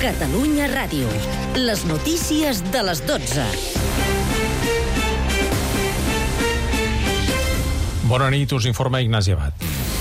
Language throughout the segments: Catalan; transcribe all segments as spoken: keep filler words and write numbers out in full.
Catalunya Ràdio. Les notícies de les dotze. Bona nit, us informa Ignasi Abad.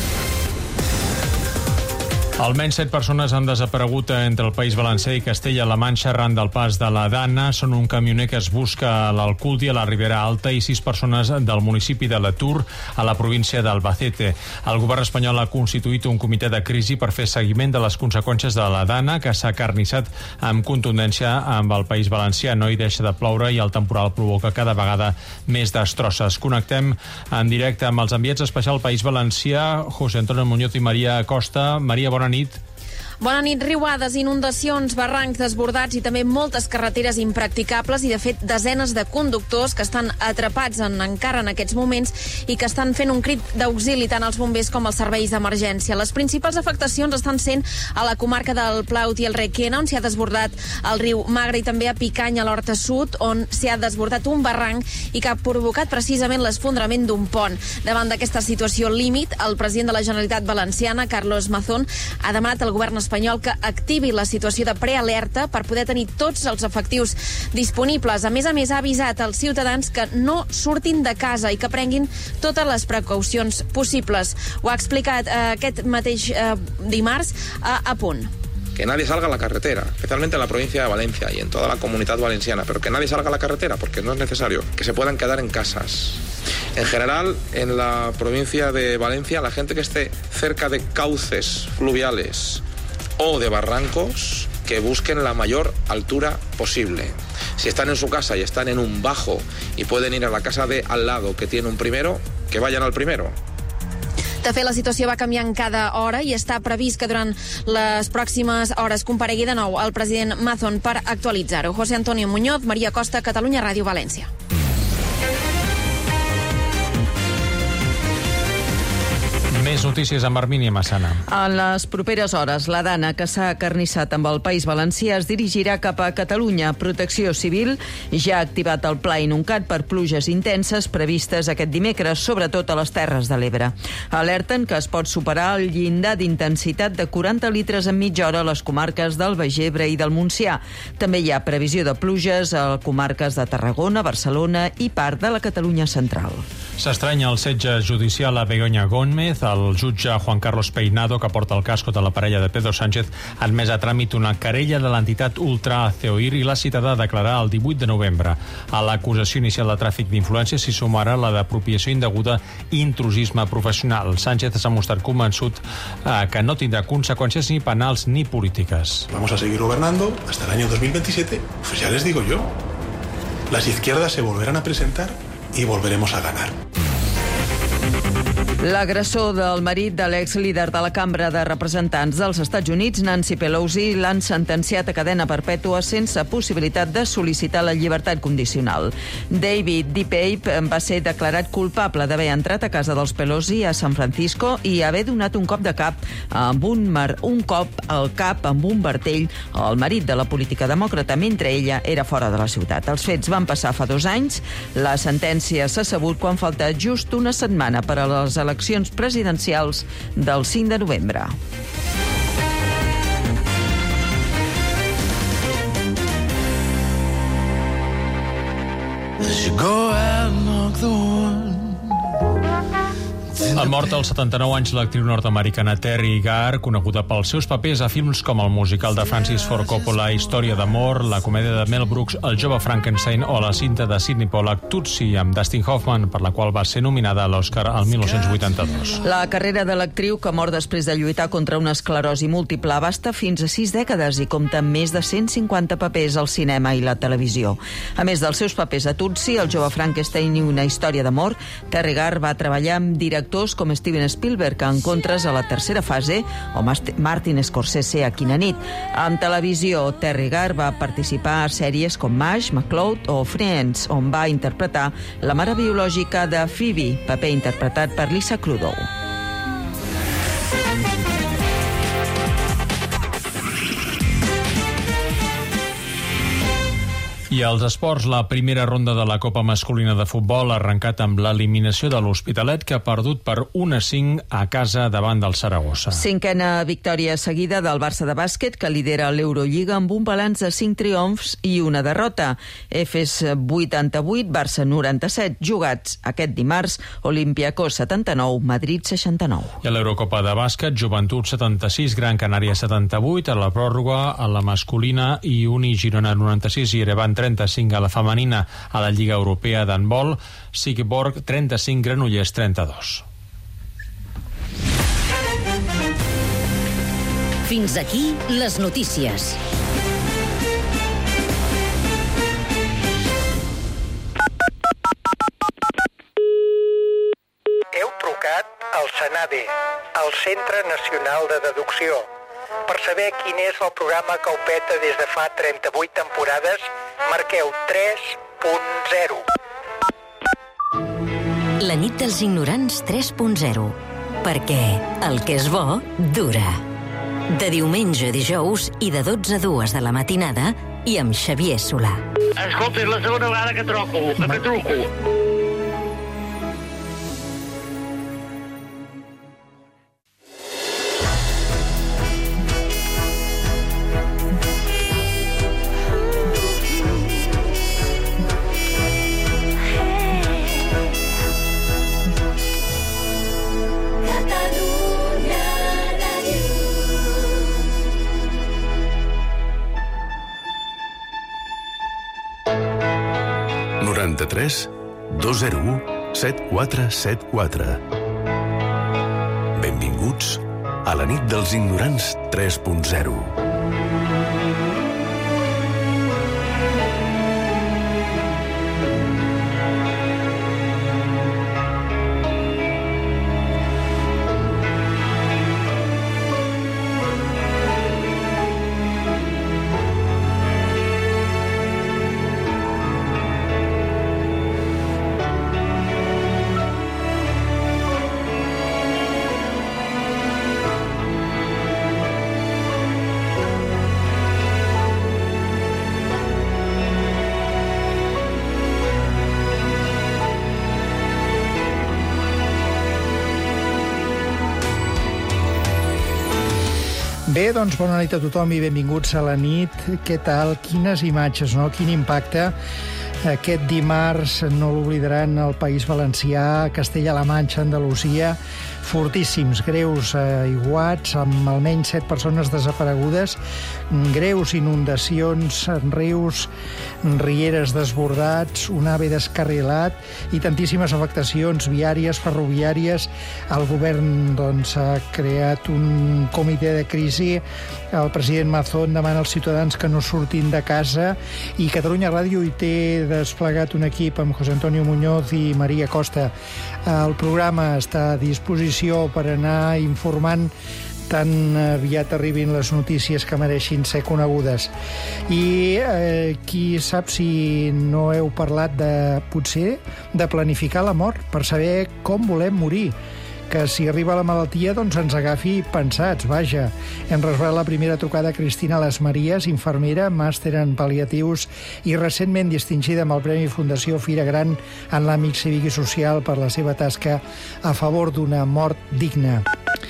Almenys set persones han desaparegut entre el País Valencià i Castella-La Manxa arran del pas de la Dana. Són un camioner que es busca a l'Alcúdia, a la Ribera Alta, i sis persones del municipi de La Tour, a la província d'Albacete. El govern espanyol ha constituït un comitè de crisi per fer seguiment de les conseqüències de la Dana, que s'ha carnissat amb contundència amb el País Valencià. No hi deixa de ploure i el temporal provoca cada vegada més destrosses. Connectem en directe amb els enviats especials al País Valencià, José Antonio Muñoz i Maria Costa. Maria, bona nit. Bona nit. Riuades, inundacions, barrancs desbordats i també moltes carreteres impracticables i, de fet, desenes de conductors que estan atrapats en, encara en aquests moments i que estan fent un crit d'auxili tant als bombers com als serveis d'emergència. Les principals afectacions estan sent a la comarca del Plaut i el Requena, on s'hi ha desbordat el riu Magre, i també a Picanya, a l'Horta Sud, on s'hi ha desbordat un barranc i que ha provocat precisament l'esfondrament d'un pont. Davant d'aquesta situació límit, el president de la Generalitat Valenciana, Carlos Mazón, ha demanat al govern espanyol que activi la situació de prealerta per poder tenir tots els efectius disponibles. A més a més, ha avisat als ciutadans que no surtin de casa i que prenguin totes les precaucions possibles. Ho ha explicat eh, aquest mateix eh, dimarts a, a Punt. Que nadie salga a la carretera, especialmente en la provincia de Valencia y en toda la comunidad valenciana, pero que nadie salga a la carretera porque no es necesario, que se puedan quedar en casas. En general, en la provincia de Valencia, la gente que esté cerca de cauces fluviales o de barrancos, que busquen la mayor altura posible. Si están en su casa y están en un bajo y pueden ir a la casa de al lado que tiene un primero, que vayan al primero. De fet, la situació va canviant cada hora i està previst que durant les pròximes hores comparegui de nou el president Mazón per actualitzar-ho. José Antonio Muñoz, Maria Costa, Catalunya Ràdio, València. Més notícies amb Armínia Massana. En les properes hores, la Dana, que s'ha acarnissat amb el País Valencià, es dirigirà cap a Catalunya. Protecció Civil ja ha activat el pla Inuncat per pluges intenses previstes aquest dimecres, sobretot a les Terres de l'Ebre. Alerten que es pot superar el llindar d'intensitat de quaranta litres en mitja hora a les comarques del Baix Ebre i del Montsià. També hi ha previsió de pluges a comarques de Tarragona, Barcelona i part de la Catalunya central. S'estranya el setge judicial a Begoña Gómez. El jutge Juan Carlos Peinado, que porta el casco de la parella de Pedro Sánchez, ha admès a tràmit una querella de l'entitat Ultra Ceoir i l'ha citada a declarar el divuit de novembre. A l'acusació inicial de tràfic d'influència s'hi sumarà la d'apropiació indeguda i intrusisme professional. Sánchez s'ha mostrat convençut eh, que no tindrà conseqüències ni penals ni polítiques. Vamos a seguir gobernando hasta el año dos mil veintisiete. Pues ya les digo yo. Las izquierdas se volverán a presentar y volveremos a ganar. L'agressor del marit de l'ex-líder de la Cambra de Representants dels Estats Units, Nancy Pelosi, l'han sentenciat a cadena perpètua sense possibilitat de sol·licitar la llibertat condicional. David DePape va ser declarat culpable d'haver entrat a casa dels Pelosi a San Francisco i haver donat un cop de cap amb un, mar, un cop al cap amb un martell al marit de la política demòcrata mentre ella era fora de la ciutat. Els fets van passar fa dos anys. La sentència s'ha sabut quan falta just una setmana per a les eleccions presidencials del cinc de novembre. Ha mort als setanta-nou anys l'actriu nord-americana Terry Garr, coneguda pels seus papers a films com el musical de Francis Ford Coppola, Història d'amor, la comèdia de Mel Brooks, El jove Frankenstein o la cinta de Sidney Pollack, Tootsie, amb Dustin Hoffman, per la qual va ser nominada a l'Oscar al mil nou-cents vuitanta-dos. La carrera de l'actriu, que mor després de lluitar contra una esclerosi múltiple, abasta fins a sis dècades i compta amb més de cent cinquanta papers al cinema i la televisió. A més dels seus papers a Tootsie, El jove Frankenstein i una història d'amor, Terry Garr va treballar amb directors com Steven Spielberg en Contres a la tercera fase o Martin Scorsese a Quina nit. En televisió, Terry Garr va participar a sèries com MASH, McCloud o Friends, on va interpretar la mare biològica de Phoebe, paper interpretat per Lisa Kudrow. I als esports, la primera ronda de la Copa Masculina de Futbol ha arrencat amb l'eliminació de l'Hospitalet, que ha perdut per un a cinc a casa davant del Saragossa. Cinquena victòria seguida del Barça de bàsquet, que lidera l'Eurolliga amb un balanç de cinc triomfs i una derrota. Efes vuitanta-vuit, Barça noranta-set, jugats aquest dimarts, Olympiacos setanta-nou, Madrid seixanta-nou. I a l'Eurocopa de bàsquet, Joventut setanta-sis, Gran Canària setanta-vuit, a la pròrroga a la masculina i Uni Girona noranta-sis i Erevan trenta-cinc a la femenina. A la Lliga Europea d'handbol, Silkeborg trenta-cinc, Granollers trenta-dos. Fins aquí les notícies. Heu trucat al Senade, al Centre Nacional de Deducció. Per saber quin és el programa que ho peta des de fa trenta-vuit temporades, marqueu tres punt zero. La nit dels ignorants tres punt zero. Perquè el que és bo, dura. De diumenge a dijous i de dotze a dues de la matinada i amb Xavier Solà. Escolta, és la segona vegada que troco, que truco. noranta-tres dos zero u set quatre set quatre. Benvinguts a la nit dels ignorants tres punt zero. Bé, doncs bona nit a tothom i benvinguts a la nit. Què tal? Quines imatges, no? Quin impacte. Aquest dimarts no l'oblidaran al País Valencià, Castella-La Manxa, Andalusia. Fortíssims, greus aiguats, amb almenys set persones desaparegudes, greus inundacions, rius, rieres desbordats, un ave descarrilat i tantíssimes afectacions viàries, ferroviàries. El govern doncs, ha creat un comitè de crisi. El president Mazón demana als ciutadans que no surtin de casa i Catalunya Ràdio hi té desplegat un equip amb José Antonio Muñoz i Maria Costa. El programa està a disposició per anar informant tan aviat arribin les notícies que mereixin ser conegudes. I eh, qui sap si no heu parlat de, potser, de planificar la mort, per saber com volem morir. Que si arriba la malaltia, doncs ens agafi pensats, vaja. Hem resolt la primera trucada a Cristina Les Maries, infermera, màster en pal·liatius i recentment distingida amb el Premi Fundació Fira Gran en l'àmbit cívic i social per la seva tasca a favor d'una mort digna.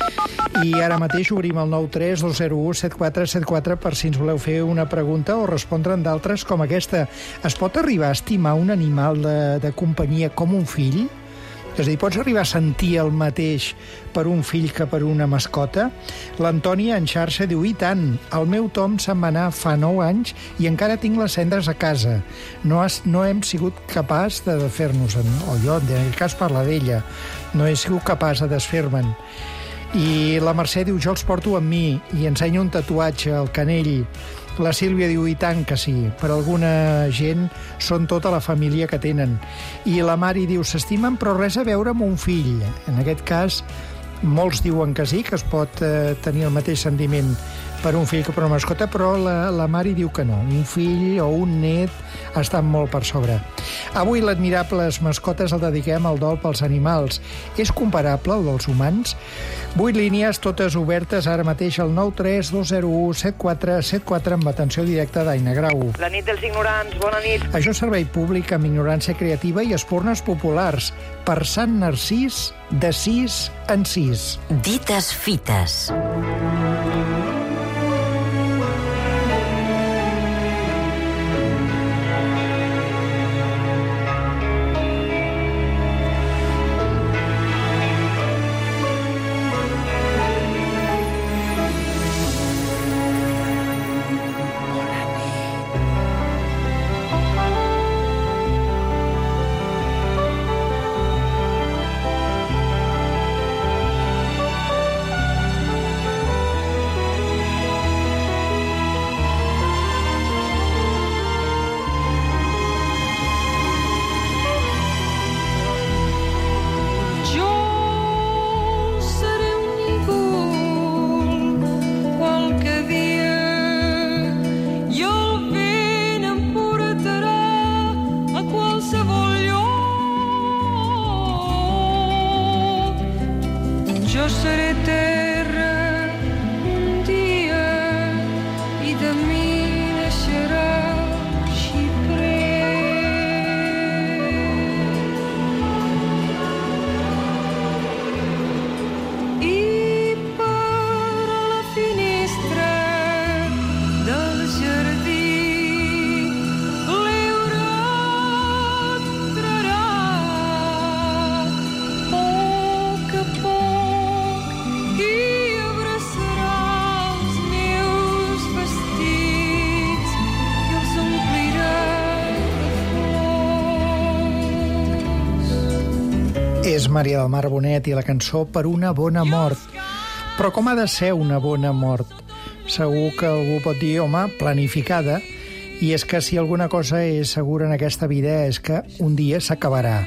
I ara mateix obrim el nou tres dos zero u set quatre set quatre per si ens voleu fer una pregunta o respondre en d'altres com aquesta. Es pot arribar a estimar un animal de, de companyia com un fill? És a dir, pots arribar a sentir el mateix per un fill que per una mascota? L'Antònia en xarxa diu, i tant, el meu Tom se'n va anar fa nou anys i encara tinc les cendres a casa. No, has, no hem sigut capaç de desfer-nos-en. O jo, en aquest cas parla d'ella. No he sigut capaç de desfer-me'n. I la Mercè diu, jo els porto amb mi i ensenya un tatuatge al canell. La Sílvia diu, i tant que sí, per alguna gent són tota la família que tenen. I la Mari diu, s'estimen però res a veure amb un fill. En aquest cas, molts diuen que sí, que es pot eh, tenir el mateix sentiment per un fill que per una mascota, però la, la Mari diu que no. Un fill o un net estan molt per sobre. Avui l'Admirables Mascotes el dediquem al dol pels animals. És comparable al dels humans? Vuit línies, totes obertes, ara mateix al nou tres dos zero u set quatre set quatre amb atenció directa d'Aina Grau. La nit dels ignorants, bona nit. Això és servei públic amb ignorància creativa i espurnes populars. Per Sant Narcís, de sis en sis. Dites fites. Jo seré terra un dia i de mi naixerà xiprer. I per la finestra del jardí l'eurat entrarà poc a poc i abraçarà els meus vestits i els omplirà de flors. És Maria del Mar Bonet i la cançó Per una bona mort. Però com ha de ser una bona mort? Segur que algú pot dir, home, planificada, i és que si alguna cosa és segura en aquesta vida és que un dia s'acabarà.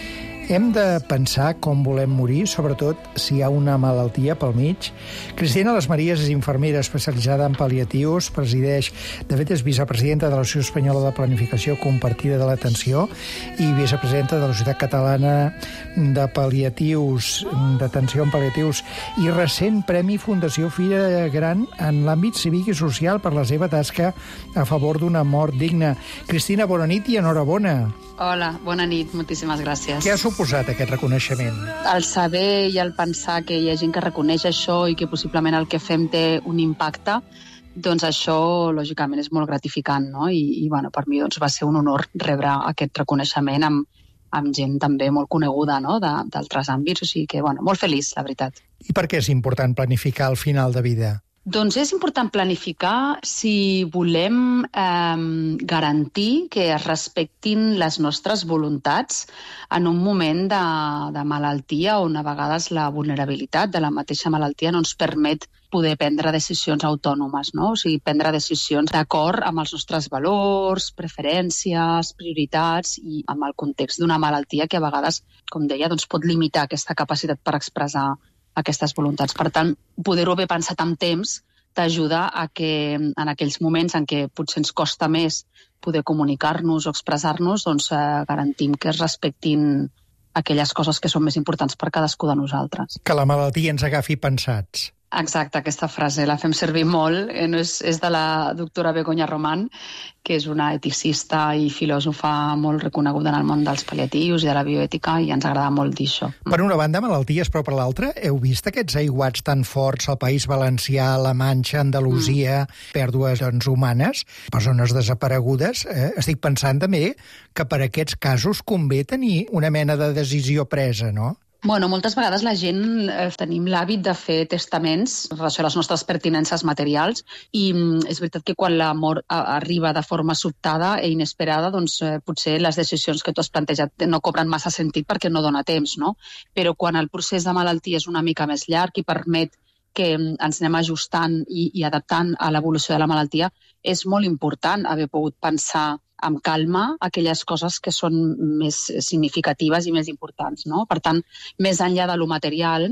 Hem de pensar com volem morir, sobretot si hi ha una malaltia pel mig. Cristina Les Maries és infermera especialitzada en pal·liatius, presideix, de fet és vicepresidenta de l'Associació Espanyola de Planificació Compartida de l'Atenció i vicepresidenta de la Societat Catalana de Pal·liatius, d'Atenció en Pal·liatius, i recent Premi Fundació Fira Gran en l'àmbit cívic i social per la seva tasca a favor d'una mort digna. Cristina, bona nit i enhorabona. Hola, bona nit, moltíssimes gràcies. Què ha suposat aquest reconeixement? El saber i el pensar que hi ha gent que reconeix això i que possiblement el que fem té un impacte, doncs això, lògicament, és molt gratificant, no? I, i bueno, per mi doncs, va ser un honor rebre aquest reconeixement amb, amb gent també molt coneguda, no? d'altres àmbits, o sigui que, bueno, molt feliç, la veritat. I per què és important planificar el final de vida? Doncs és important planificar si volem eh, garantir que es respectin les nostres voluntats en un moment de, de malaltia on a vegades la vulnerabilitat de la mateixa malaltia no ens permet poder prendre decisions autònomes, no? O sigui, prendre decisions d'acord amb els nostres valors, preferències, prioritats i amb el context d'una malaltia que a vegades, com deia, doncs pot limitar aquesta capacitat per expressar aquestes voluntats. Per tant, poder-ho haver pensat amb temps t'ajuda a que en aquells moments en què potser ens costa més poder comunicar-nos o expressar-nos, doncs eh, garantim que es respectin aquelles coses que són més importants per cadascú de nosaltres. Que la malaltia ens agafi pensats. Exacte, aquesta frase la fem servir molt. Eh, no és, és de la doctora Begoña Román, que és una eticista i filòsofa molt reconeguda en el món dels pal·liatius i de la bioètica, i ens agrada molt dir això. Per una banda, malalties, però per l'altra, heu vist aquests aiguats tan forts al País Valencià, la Manxa, Andalusia, mm. pèrdues doncs, humanes, persones desaparegudes? Eh? Estic pensant també que per aquests casos convé tenir una mena de decisió presa, no? Bueno, moltes vegades la gent eh, tenim l'hàbit de fer testaments en relació a les nostres pertinences materials i mm, és veritat que quan la mort a, arriba de forma sobtada i inesperada, doncs eh, potser les decisions que tu has plantejat no cobren massa sentit perquè no dona temps, no? Però quan el procés de malaltia és una mica més llarg i permet que ens anem ajustant i, i adaptant a l'evolució de la malaltia, és molt important haver pogut pensar amb calma aquelles coses que són més significatives i més importants, no? Per tant, més enllà de lo material,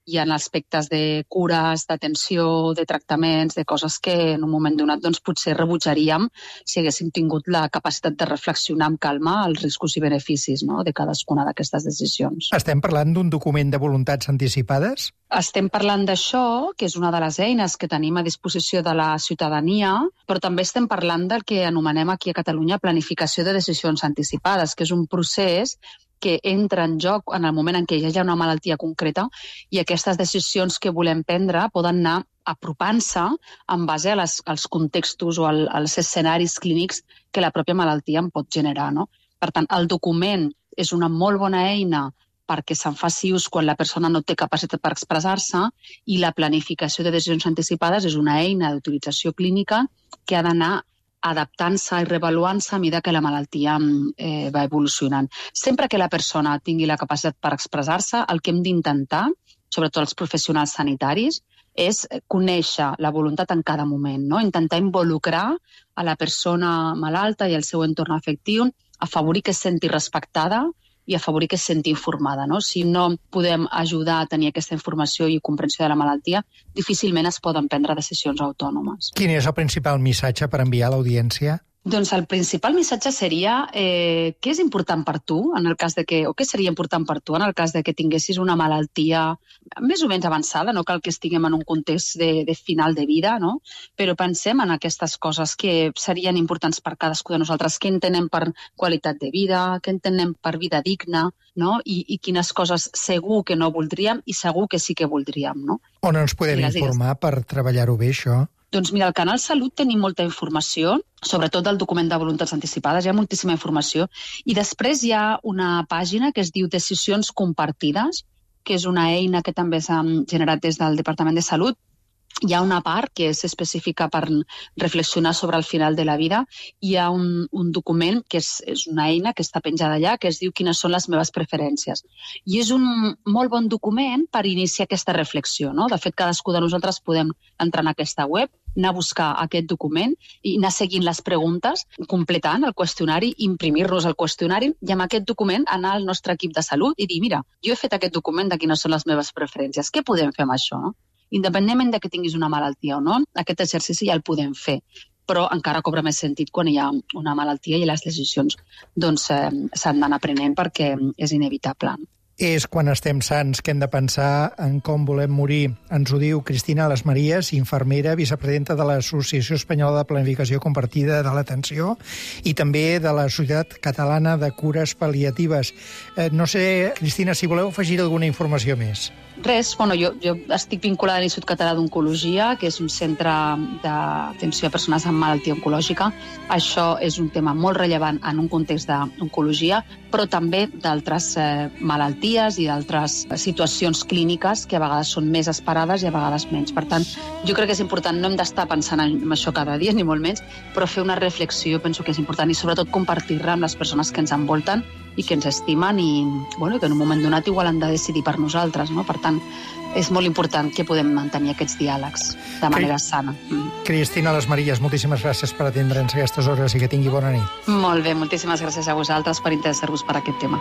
hi ha aspectes de cures, d'atenció, de tractaments, de coses que en un moment donat doncs, potser rebutjaríem si haguéssim tingut la capacitat de reflexionar amb calma els riscos i beneficis, no?, de cadascuna d'aquestes decisions. Estem parlant d'un document de voluntats anticipades? Estem parlant d'això, que és una de les eines que tenim a disposició de la ciutadania, però també estem parlant del que anomenem aquí a Catalunya planificació de decisions anticipades, que és un procés que entra en joc en el moment en què ja hi ha una malaltia concreta i aquestes decisions que volem prendre poden anar apropant-se en base a les, als contextos o al, als escenaris clínics que la pròpia malaltia en pot generar, no? Per tant, el document és una molt bona eina perquè se'n faci ús quan la persona no té capacitat per expressar-se i la planificació de decisions anticipades és una eina d'utilització clínica que ha d'anar adaptant-se i revaluant-se a mesura que la malaltia eh, va evolucionant. Sempre que la persona tingui la capacitat per expressar-se, el que hem d'intentar, sobretot els professionals sanitaris, és conèixer la voluntat en cada moment, no? Intentar involucrar a la persona malalta i el seu entorn afectiu, afavorir que es senti respectada i afavorir que es senti informada, no? Si no podem ajudar a tenir aquesta informació i comprensió de la malaltia, difícilment es poden prendre decisions autònomes. Quin és el principal missatge per enviar a l'audiència? Doncs el principal missatge seria eh, què és important per tu en el cas de que, o què seria important per tu en el cas de que tinguessis una malaltia més o menys avançada, no cal que estiguem en un context de, de final de vida, no? Però pensem en aquestes coses que serien importants per cadascú de nosaltres, què entenem per qualitat de vida, què entenem per vida digna, no? I, i quines coses segur que no voldríem i segur que sí que voldríem, no? On ens podem digues, informar digues. per treballar-ho bé, això? Doncs mira, al Canal Salut tenim molta informació, sobretot del document de voluntats anticipades, hi ha moltíssima informació, i després hi ha una pàgina que es diu Decisions Compartides, que és una eina que també s'ha generat des del Departament de Salut. Hi ha una part que és específica per reflexionar sobre el final de la vida. Hi ha un, un document que és, és una eina que està penjada allà, que es diu Quines són les meves preferències. I és un molt bon document per iniciar aquesta reflexió, no? De fet, cadascú de nosaltres podem entrar en aquesta web, anar a buscar aquest document i anar seguint les preguntes, completant el qüestionari, imprimir-nos el qüestionari i amb aquest document anar al nostre equip de salut i dir, mira, jo he fet aquest document de quines són les meves preferències, què podem fer amb això, no? Independentment de que tinguis una malaltia o no, aquest exercici ja el podem fer, però encara cobra més sentit quan hi ha una malaltia i les decisions doncs, eh, s'han d'anar aprenent perquè és inevitable. És quan estem sants que hem de pensar en com volem morir. Ens ho diu Cristina Les Maries, infermera, vicepresidenta de l'Associació Espanyola de Planificació Compartida de l'Atenció i també de la Societat Catalana de Cures Pal·liatives. Eh, no sé, Cristina, si voleu afegir alguna informació més. Res, bueno, jo, jo estic vinculada a l'Institut Català d'Oncologia, que és un centre d'atenció a persones amb malaltia oncològica. Això és un tema molt rellevant en un context d'oncologia, però també d'altres eh, malalties i d'altres situacions clíniques que a vegades són més esperades i a vegades menys. Per tant, jo crec que és important, no hem d'estar pensant en això cada dia, ni molt menys, però fer una reflexió penso que és important i sobretot compartir-la amb les persones que ens envolten i que ens estimen i bueno, que en un moment donat igual han de decidir per nosaltres, no? Per tant, és molt important que podem mantenir aquests diàlegs de manera sana. Cristina Les Maries, moltíssimes gràcies per atendre'ns a aquestes hores i que tingui bona nit. Molt bé, moltíssimes gràcies a vosaltres per interessar-vos per aquest tema.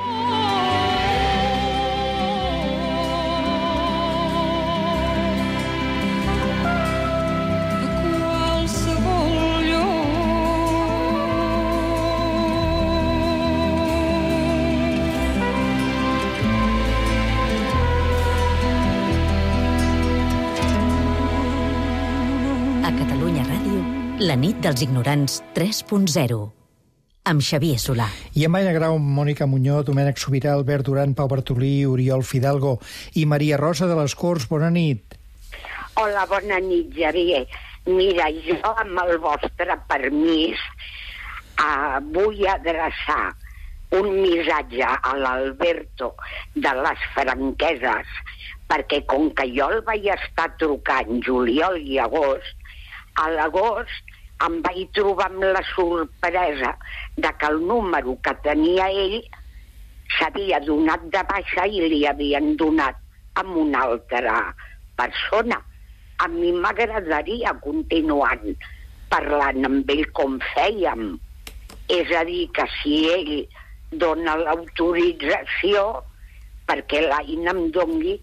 La nit dels ignorants tres punt zero, amb Xavier Solà. I en Maia Grau, Mònica Muñoz, Domènec Sobirà, Albert Duran, Pau Bartolí, Oriol Fidalgo i Maria Rosa de les Corts. Bona nit. Hola, bona nit, Xavier. Mira, jo, amb el vostre permís, uh, vull adreçar un missatge a l'Alberto de les Franqueses, perquè com que jo el vaig estar trucant juliol i agost, a l'agost em vaig trobar amb la sorpresa de que el número que tenia ell s'havia donat de baixa i li havien donat a una altra persona. A mi m'agradaria continuar parlant amb ell com fèiem. És a dir, que si ell dona l'autorització perquè l'Aina em doni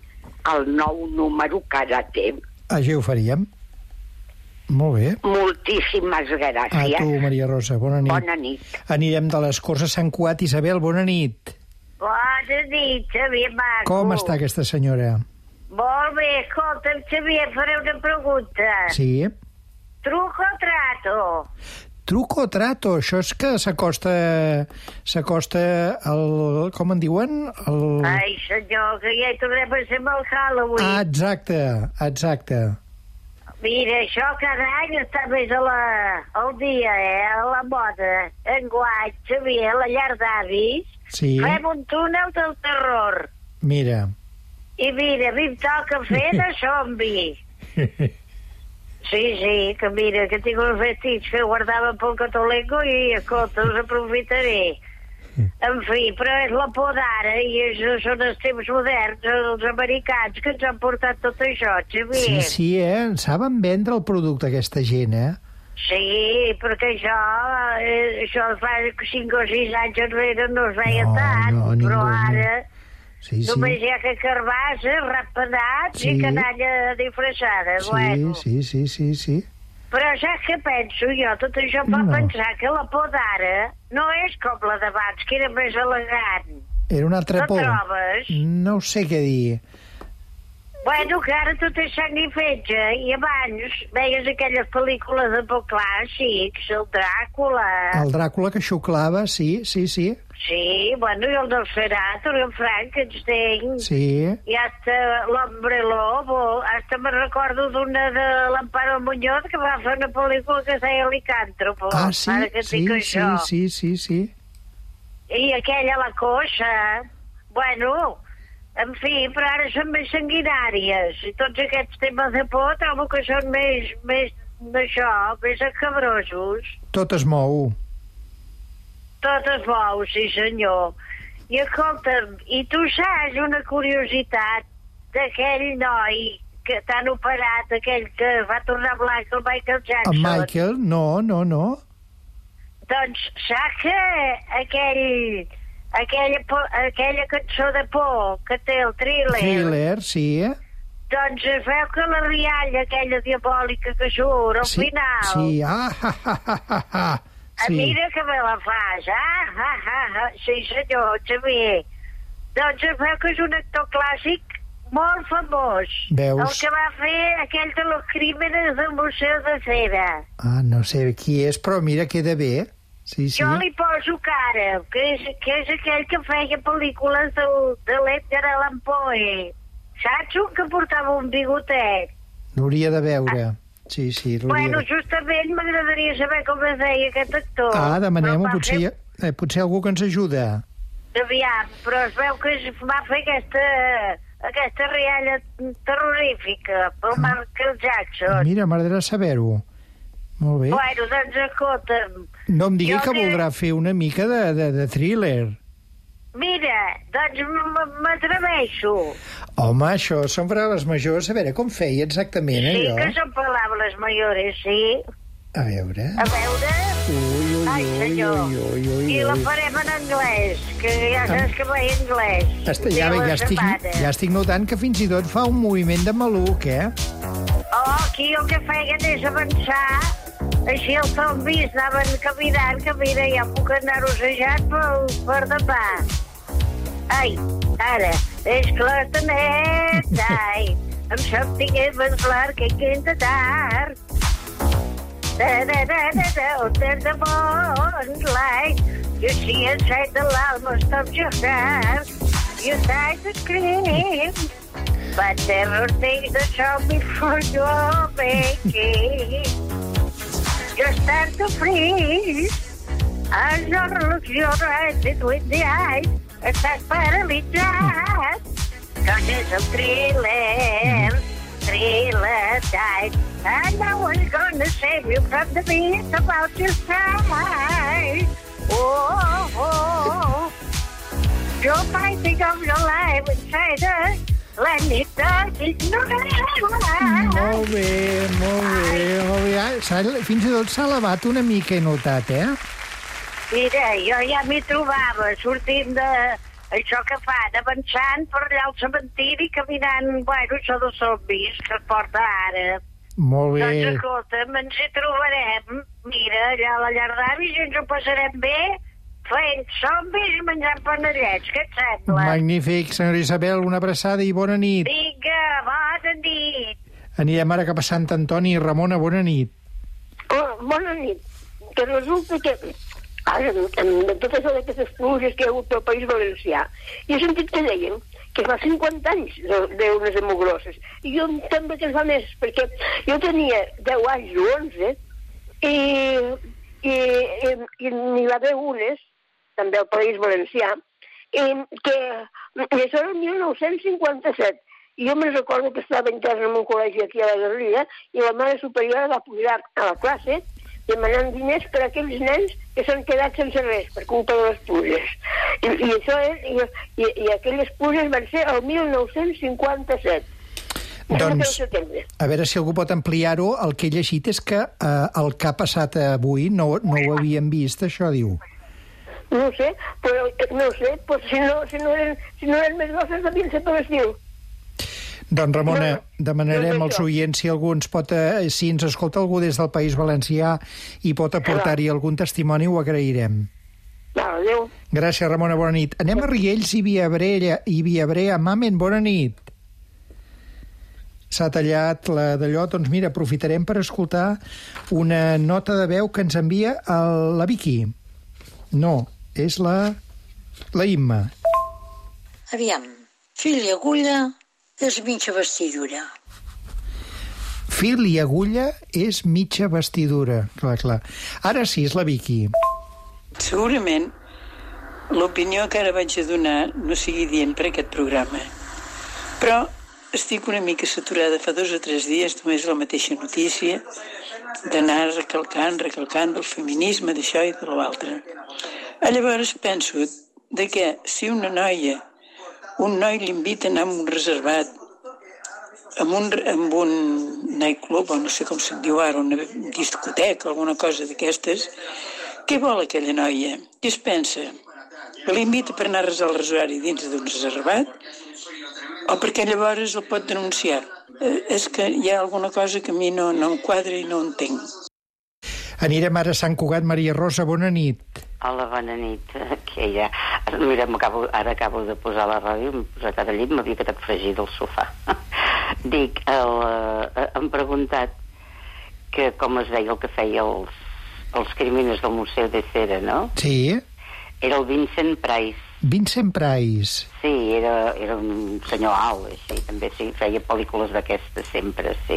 el nou número que ara té. Així ho faríem. Molt bé. Moltíssimes gràcies. A tu, Maria Rosa, bona nit. Bona nit. Anirem de les Corts a Sant Cugat. Isabel, bona nit. Bona nit, Xavier Maco. Com està aquesta senyora? Molt bé, escolta'm, Xavier, faré una pregunta. Sí. Truco o trato? Truco o trato? Això és que s'acosta... s'acosta el... com en diuen? El... Ai, senyor, que ja hi tornem a ser amb el Halloween. Ah, exacte, exacte. Mira, això cada any està més a la, al dia, eh, a la moda. Enguany, Xavier, a la llar d'avis, sí. Fem un túnel del terror. Mira. I mira, a mi em toca fer de zombi. Sí, sí, que mira, que tinc uns vestits que guardava pel Catolengo i, escolta, els aprofitaré. En fi, però és la por d'ara i és, són els temps moderns, els americans, que ens han portat tot això, Xavier. Sí, sí, eh? Saben vendre el producte, aquesta gent, eh? Sí, perquè això, eh, això fa cinc o sis anys enrere no es veia no, tant, no, ningú, però ara sí, sí. Només hi ha que carbassa, ratpenats sí. I canalla disfressada. Sí, bueno. sí, sí, sí, sí. Però saps què penso jo? Tot això fa no. Pensar que la por d'ara no és com la d'abans, que era més elegant. Era una altra no por. Trobes? No sé què dir. Bueno, que ara tot és sang i fetge, i abans veies aquelles pel·lícules de por clàssics, el Dràcula... El Dràcula que xuclava, sí, sí, sí. Sí, bueno, i el del Serato, el Frankenstein... Sí. I hasta l'Hombre Lobo, hasta me recordo d'una de l'Amparo Muñoz que va fer una pel·lícula que es deia Licàntropo. Ah, sí, ara que sí, sí, sí, sí, sí. I aquella, la coixa... Bueno... En fi, però ara són més sanguinàries i tots aquests temes de por trobo que són més, més d'això, més escabrosos. Tot es mou. Tot es mou, sí senyor. I escolta'm, i tu saps una curiositat d'aquell noi que t'han operat, aquell que va tornar blanc, el Michael Jackson? El Michael? No, no, no. Doncs saps que aquell... Aquella, aquella cançó de por que té el Thriller... Thriller, sí. Doncs es veu que la rialla, aquella diabòlica que surt al sí, final... Sí, ah, ha, ha, ha, ha, ha. Sí. Mira que me la fas, ah, ha, ha, ha. Sí, senyor, Xavier. Doncs es veu que és un actor clàssic molt famós. Veus? El que va fer aquell de los crímenes del Museu de Cera. Ah, no sé qui és, però mira, queda bé. Sí, sí. Jo li poso cara, que és, que és aquell que feia pel·lícules de, de l'Edgar Allan Poe. Saps un que portava un bigotet? L'hauria de veure. Sí, sí. Bueno, justament m'agradaria saber com es deia aquest actor. Ah, demanem-ho, potser, fer... eh, potser algú que ens ajuda. Aviam, però es veu que es va fer aquesta, aquesta rialla terrorífica pel ah. Michael Jackson. Mira, m'agradaria saber-ho. Molt bé. Bueno, doncs escolta'm... No em digui que que... voldrà fer una mica de, de, de thriller. Mira, doncs m'atreveixo. Home, això són paraules majors. A veure, com feia exactament, sí, allò? Sí, que són paraules majors, sí. A veure... A veure... Ui, ui, Ai, senyor. ui, ui, ui, ui. I la farem en anglès, que ja saps que veig anglès. Està, ja, ja, estic, ja estic notant que fins i tot fa un moviment de maluc, eh? Oh, aquí el que feien és avançar... Així els zombis anaven caminant, que mira, ja puc anar rossejant per, per demà. Ai, ara, és clar de net, ai, amb something even flarking in the dark. Da da da da da, under the moonlight, you see inside the almost of your heart. You try to scream, but terror takes the show before you're making. You start to freeze as you look your eyes between the eyes and start paralyzed. Cause it's a thriller, thriller type, and no one's gonna save you from the beast about your side. Oh, oh, oh. You're fighting of your life inside us. Let me touch it. No, no, no. Molt bé, molt bé, molt bé. Fins i tot s'ha elevat una mica, he notat, eh? Mira, jo ja m'hi trobava, sortint de això que fan, avançant per allà al cementiri, caminant, bueno, això dels zombis que es porta ara. Molt bé. Doncs escolta'm, ens hi trobarem, mira, allà a la llar d'avis i ens ho passarem bé, fent zombis i menjant panellets, què et sembla? Magnífic, senyora Isabel, una abraçada i bona nit. Vinga, bona nit. Anirem ara cap a Sant Antoni. Ramona, bona nit. Oh, bona nit. Que resulta que ara, amb tot això d'aquestes pluges que hi ha hagut al País Valencià, i he sentit que deien que fa cinquanta anys d'unes hemogrosses, i jo em sembla que es fa més, perquè jo tenia deu anys o onze, i, i, i, i n'hi va haver unes, també al País Valencià, i que i això era el mil nou-cents cinquanta-set, i jo me'n recordo que estava interna en un col·legi aquí a la Garriga, i la mare superiora va pujar a la classe demanant diners per a aquells nens que s'han quedat sense res per culpa de les pluges. I, i això és, i, i, i aquelles pluges van ser el mil nou-cents cinquanta-set. Doncs, a veure si algú pot ampliar-ho. El que he llegit és que eh, el que ha passat avui no, no ho havien vist, això diu. No ho sé, però no ho sé, però si no, si no, eren, si no eren més grosses devien ser per l'estiu. Doncs, Ramona, no, demanarem no als oients si algú ens pot... Eh, si ens escolta algú des del País Valencià i pot aportar-hi algun testimoni, ho agrairem. Adéu. Gràcies, Ramona, bona nit. Anem a Riells i Viabrea, i Viabrea. Mamen, bona nit. S'ha tallat la d'allò, doncs mira, aprofitarem per escoltar una nota de veu que ens envia el, la Vicky. No, és la, la Imma. Aviam, fil i agulla és mitja vestidura. Fil i agulla és mitja vestidura, clar, clar. Ara sí, és la Vicky. Segurament l'opinió que ara vaig a donar no sigui dient per aquest programa, però estic una mica saturada fa dos o tres dies només la mateixa notícia d'anar recalcant, recalcant del feminisme, d'això i de l'altre. Llavors penso de que si una noia un noi l'invita a anar a un reservat, amb un, amb un nightclub, o no sé com se'n diu ara, una discoteca, alguna cosa d'aquestes, què vol aquella noia? Què es pensa? Que l'invita per anar a resar el rosari dins d'un reservat? O perquè llavors el pot denunciar? Eh, és que hi ha alguna cosa que a mi no, no enquadra i no entenc. Anirem ara a Sant Cugat. Maria Rosa, bona nit. Hola, bona nit. Que ja... Mira, acabo, ara acabo de posar la ràdio, m'he posat ara al llit, m'havia quedat fregit al sofà. Dic, el, eh, hem preguntat que com es deia el que feia els, els crímenes del Museu de Cera, no? Sí. Era el Vincent Price. Vincent Price. Sí, era, era un senyor alt, així, també sí, feia pel·lícules d'aquestes sempre, sí.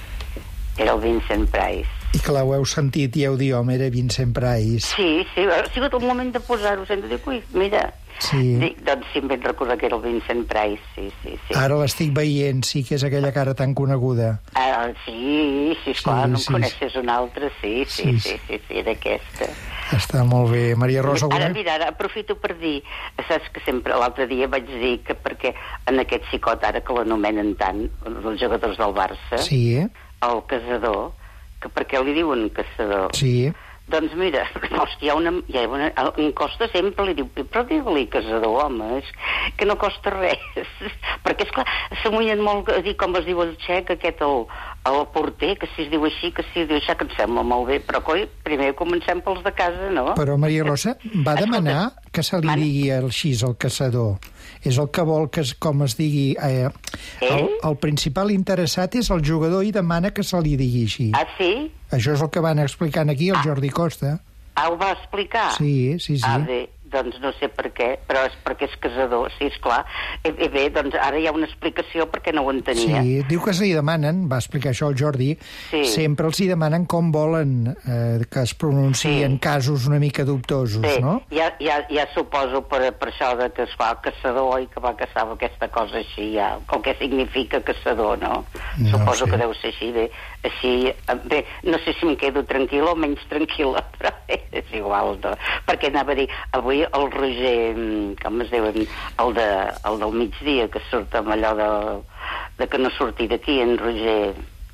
Era el Vincent Price. I clar, ho heu sentit i heu dit, home, era Vincent Price. Sí, sí, ha sigut el moment de posar-ho, sento dir, ui, mira. Sí. Dic, doncs sí, em vaig recordar que era el Vincent Price, sí, sí, sí. Ara l'estic veient, sí que és aquella cara tan coneguda. Ah, sí, sí, esclar, sí, no em sí, coneixes una altra, sí, sí, sí, sí, sí, sí, era aquesta. Està molt bé. Maria Rosa... Ara, mira, ara aprofito per dir, saps que sempre l'altre dia vaig dir que perquè en aquest xicot ara que l'anomenen tant, els jugadors del Barça, sí, el caçador, que per què li diuen caçador? Sí. Doncs mira, hòstia, hi ha una, hi ha una, em costa sempre, li diu, però digue-li caçador, home, és que no costa res. Perquè, esclar, s'amullen molt a dir com es diu el xec, aquest, el, el porter, que si es diu així, que si es diu això, que em sembla molt bé, però coi, primer comencem pels de casa, no? Però Maria Rosa va demanar que se li digui així al caçador. És el que vol que, com es digui... Eh, el, el principal interessat és el jugador i demana que se li digui així. Ah, sí? Això és el que van explicant aquí el Jordi Costa. Ah, ho va explicar? Sí, sí, sí. Ah, bé, doncs no sé per què, però és perquè és caçador, sí, esclar. I, i bé, doncs ara hi ha una explicació perquè no ho entenia. Sí, diu que se li demanen, va explicar això el Jordi, sí, sempre els hi demanen com volen eh, que es pronuncien sí, casos una mica dubtosos, sí, no? Ja, ja, ja suposo per, per això de que es fa caçador i que va caçar aquesta cosa així, ja, el que significa caçador, no? no suposo sé. Que deu ser així, bé, així, bé, no sé si em quedo tranquil·la o menys tranquil·la, però és igual, no? Perquè anava a dir, avui el Roger, com es diu, el, de, el del migdia, que surt amb allò de, de que no surti d'aquí, en Roger,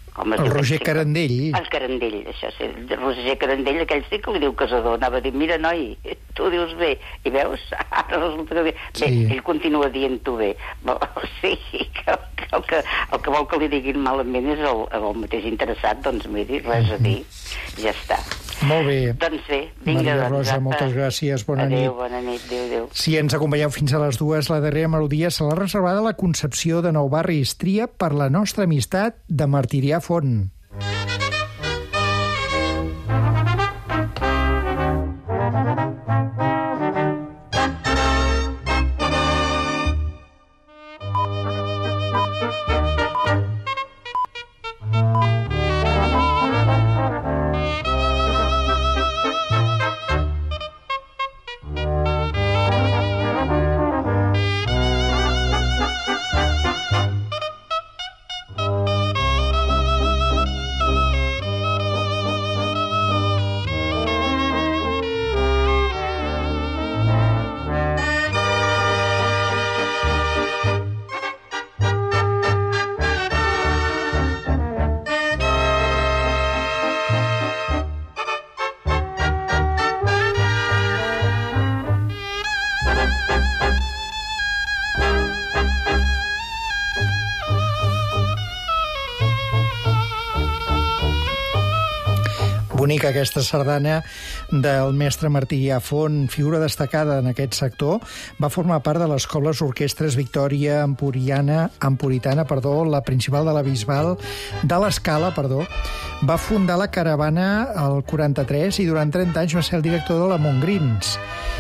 Com es el diu Roger aquest Carandell. El Carandell, això sí. El Roger Carandell, aquell sí que li diu casador. Anava a dir, mira, noi, tu dius bé. I veus? Ara resulta que... Bé, sí. Ell continua dient-ho bé. O sigui, que, que, el que el que vol que li diguin malament és el, el mateix interessat, doncs miri, res a dir. Ja està. Molt bé. Doncs bé, vinga. Maria doncs, Rosa, apa. moltes gràcies, bona adéu, nit. Adéu, bona nit, adéu, adéu. Si ens acompanyeu fins a les dues, la darrera melodia se l'ha reservada a la Concepció de Nou Barris, tria per la nostra amistat de Martirià Font. Bonica aquesta sardana del mestre Martirià Font, figura destacada en aquest sector. Va formar part de les cobles orquestres Victòria Empuriana, Empuritana, perdó, la principal de la Bisbal, de l'Escala, perdó. Va fundar la Caravana al quaranta-tres i durant trenta anys va ser el director de la Montgrins.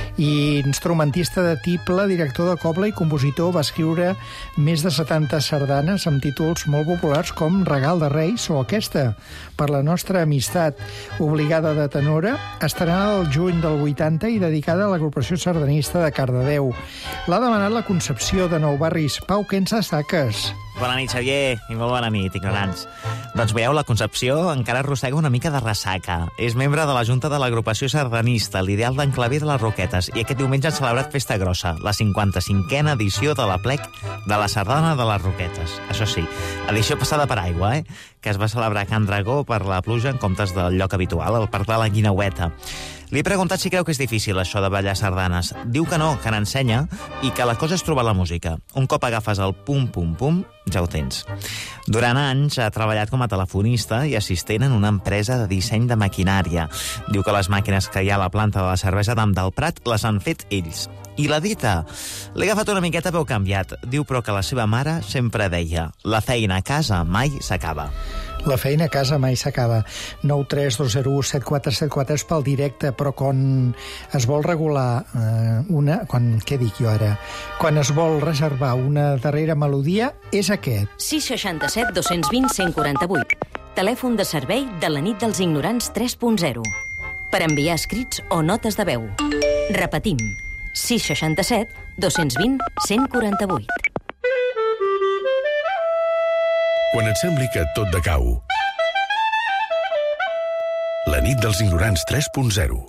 I instrumentista de tible, director de cobla i compositor, va escriure més de setanta sardanes amb títols molt populars com Regal de Reis o aquesta, Per la nostra amistat, obligada de tenora, estrenada el juny del vuitanta i dedicada a l'agrupació sardanista de Cardedeu. L'ha demanat la Concepció de Nou Barris. Pau, què ens destaques? Bona nit, Xavier, i molt bona nit, ignorants. Doncs veieu, la Concepció encara arrossega una mica de ressaca. És membre de la Junta de l'Agrupació Sardanista, l'Ideal d'en Claver de les Roquetes, i aquest diumenge han celebrat Festa Grossa, la cinquanta-cinquena edició de la plec de la Sardana de les Roquetes. Això sí, edició passada per aigua, eh? que es va celebrar a Can Dragó per la pluja en comptes del lloc habitual, al Parc de la Guineueta. Li he preguntat si creu que és difícil això de ballar sardanes. Diu que no, que n'ensenya i que la cosa és trobar la música. Un cop agafes el pum-pum-pum, ja ho tens. Durant anys ha treballat com a telefonista i assistent en una empresa de disseny de maquinària. Diu que les màquines que hi ha a la planta de la cervesa d'Am del Prat les han fet ells. I la dita? L'he agafat una miqueta peu canviat. Diu però que la seva mare sempre deia: la feina a casa mai s'acaba. La feina a casa mai s'acaba. nou tres dos zero u set quatre set quatre és pel directe, però quan es vol regular eh, una... Quan, què dic jo ara? Quan es vol reservar una darrera melodia, és aquest. sis seixanta-set dos cents vint cent quaranta-vuit. Telèfon de servei de la nit dels ignorants tres punt zero. Per enviar escrits o notes de veu. Repetim. sis seixanta-set dos cents vint cent quaranta-vuit. Quan et sembli que tot decau. La nit dels ignorants tres punt zero.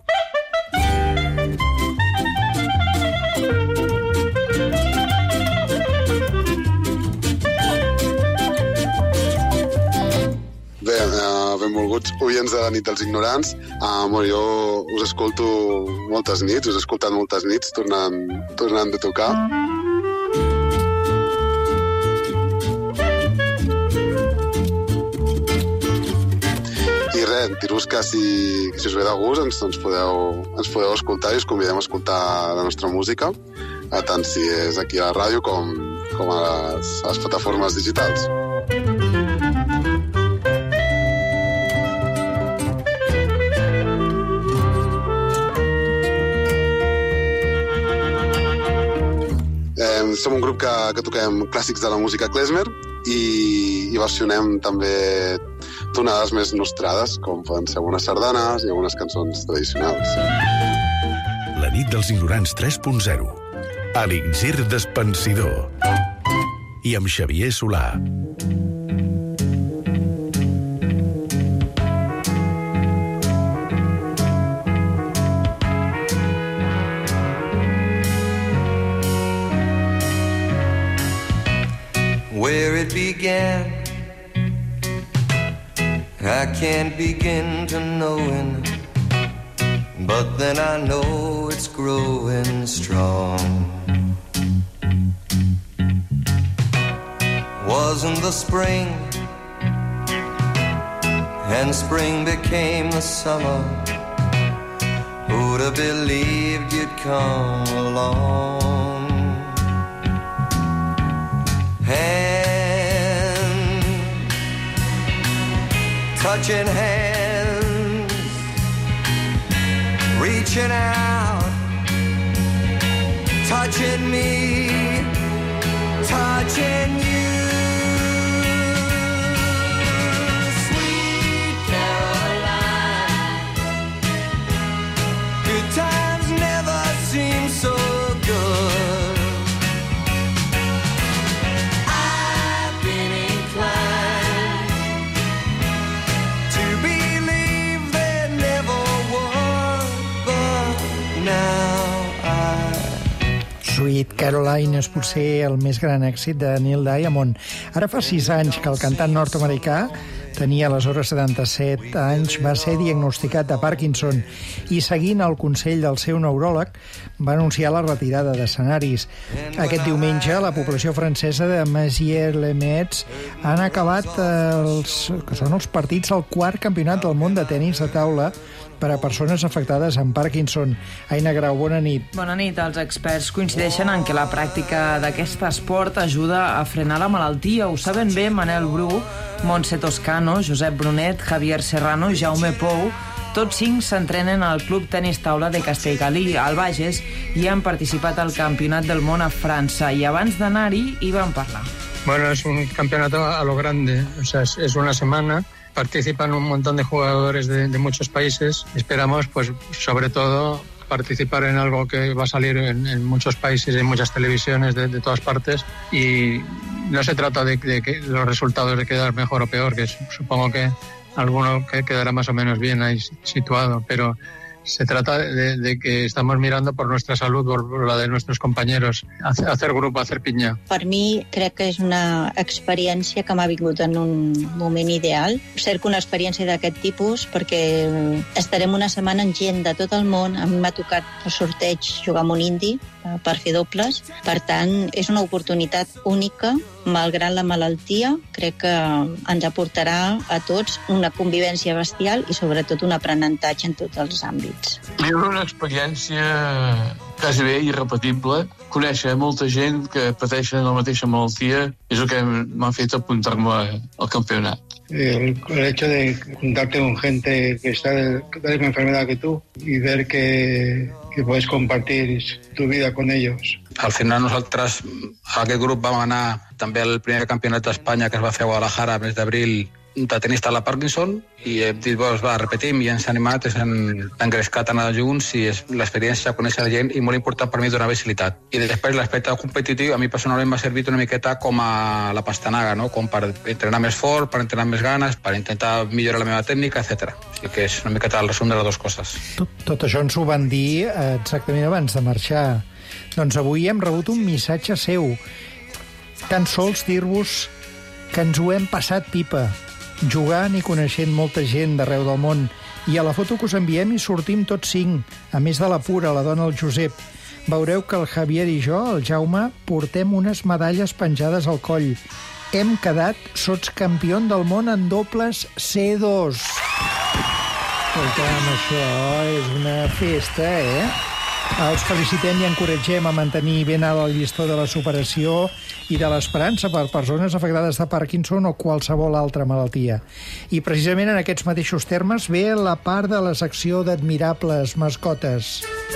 Bé, uh, benvolguts oients de la nit dels ignorants. Uh, bueno, jo us escolto moltes nits, us he escoltat moltes nits tornant, tornant de tocar. I res, dir-vos que si, si us ve de gust ens, ens, podeu, ens podeu escoltar i us convidem a escoltar la nostra música, tant si és aquí a la ràdio com, com a les, a les plataformes digitals. Eh, som un grup que, que toquem clàssics de la música klezmer i, i versionem també tonades més nostrades, com poden ser algunes sardanes i algunes cançons tradicionals. La nit dels ignorants tres punt zero. Elixir d'Espansidor. I amb Xavier Solà. Where it began, I can't begin to knowing, but then I know it's growing strong. Wasn't the spring, and spring became the summer. Who'd have believed you'd come along? Hand, touching hands, reaching out, touching me, touching you. Times never seem so good. I've been inclined to believe there never was, but now I... Sweet Caroline és potser el més gran èxit de Neil Diamond. Ara fa sis anys que el cantant nord-americà tenia aleshores setanta-set anys, va ser diagnosticat de Parkinson i, seguint el consell del seu neuròleg, va anunciar la retirada d'escenaris. Aquest diumenge, la població francesa de Mézières-les-Metz han acabat els, que són els partits al quart campionat del món de tenis de taula per a persones afectades amb Parkinson. Aina Grau, bona nit. Bona nit. Els experts coincideixen en que la pràctica d'aquest esport ajuda a frenar la malaltia. Ho saben bé Manel Bru, Montse Toscano, Josep Brunet, Javier Serrano i Jaume Pou. Tots cinc s'entrenen al Club Tenis Taula de Castellgalí, al Bages, i han participat al Campionat del Món a França. I abans d'anar-hi, hi van parlar. Bueno, es un campeonato a lo grande. O sea, es, es una semana. Participan un montón de jugadores de, de muchos países. Esperamos, pues, sobre todo, participar en algo que va a salir en, en muchos países, en muchas televisiones de, de todas partes. Y no se trata de, de que los resultados de quedar mejor o peor, que supongo que alguno que quedará más o menos bien ahí situado, pero se trata de, de que estamos mirando por nuestra salud, por la de nuestros compañeros, hacer grupo, hacer pinya. Per mi crec que és una experiència que m'ha vingut en un moment ideal. Cerco una experiència d'aquest tipus perquè estarem una setmana amb gent de tot el món. A mi m'ha tocat per sorteig jugar amb un indi per fer dobles. Per tant, és una oportunitat única. Malgrat la malaltia, crec que ens aportarà a tots una convivència bestial i sobretot un aprenentatge en tots els àmbits. És una experiència quasi bé irrepetible. Conèixer molta gent que pateixen la mateixa malaltia és el que m'ha fet apuntar-me al campionat. El, el hecho de juntarte con gente que está de la misma enfermedad que tú y ver que, que puedes compartir tu vida con ellos. Al final nosaltres, a aquest grup vam anar també al primer campionat d'Espanya que es va fer a Guadalajara el mes d'abril de tenis taula Parkinson i hem dit, doncs va, repetim i ens ha animat, ens han engrescat a anar junts i és l'experiència, conèixer la gent i molt important per mi donar visibilitat. I després l'aspecte competitiu a mi personalment m'ha servit una miqueta com a la pastanaga, no? Com per entrenar més fort, per entrenar més ganes, per intentar millorar la meva tècnica, etcètera. O sigui que és una miqueta el resum de les dues coses. Tot, tot això ens ho van dir exactament abans de marxar. Doncs avui hem rebut un missatge seu. Tan sols dir-vos que ens ho hem passat pipa, jugant i coneixent molta gent d'arreu del món. I a la foto que us enviem hi sortim tots cinc, a més de la Pura, la dona del Josep. Veureu que el Javier i jo, el Jaume, portem unes medalles penjades al coll. Hem quedat sotscampió del món en dobles C dos. Escolta'm, això és una festa, eh? Els felicitem i encoratgem a mantenir ben alt el llistó de la superació i de l'esperança per persones afectades de Parkinson o qualsevol altra malaltia. I precisament en aquests mateixos termes ve la part de la secció d'admirables mascotes.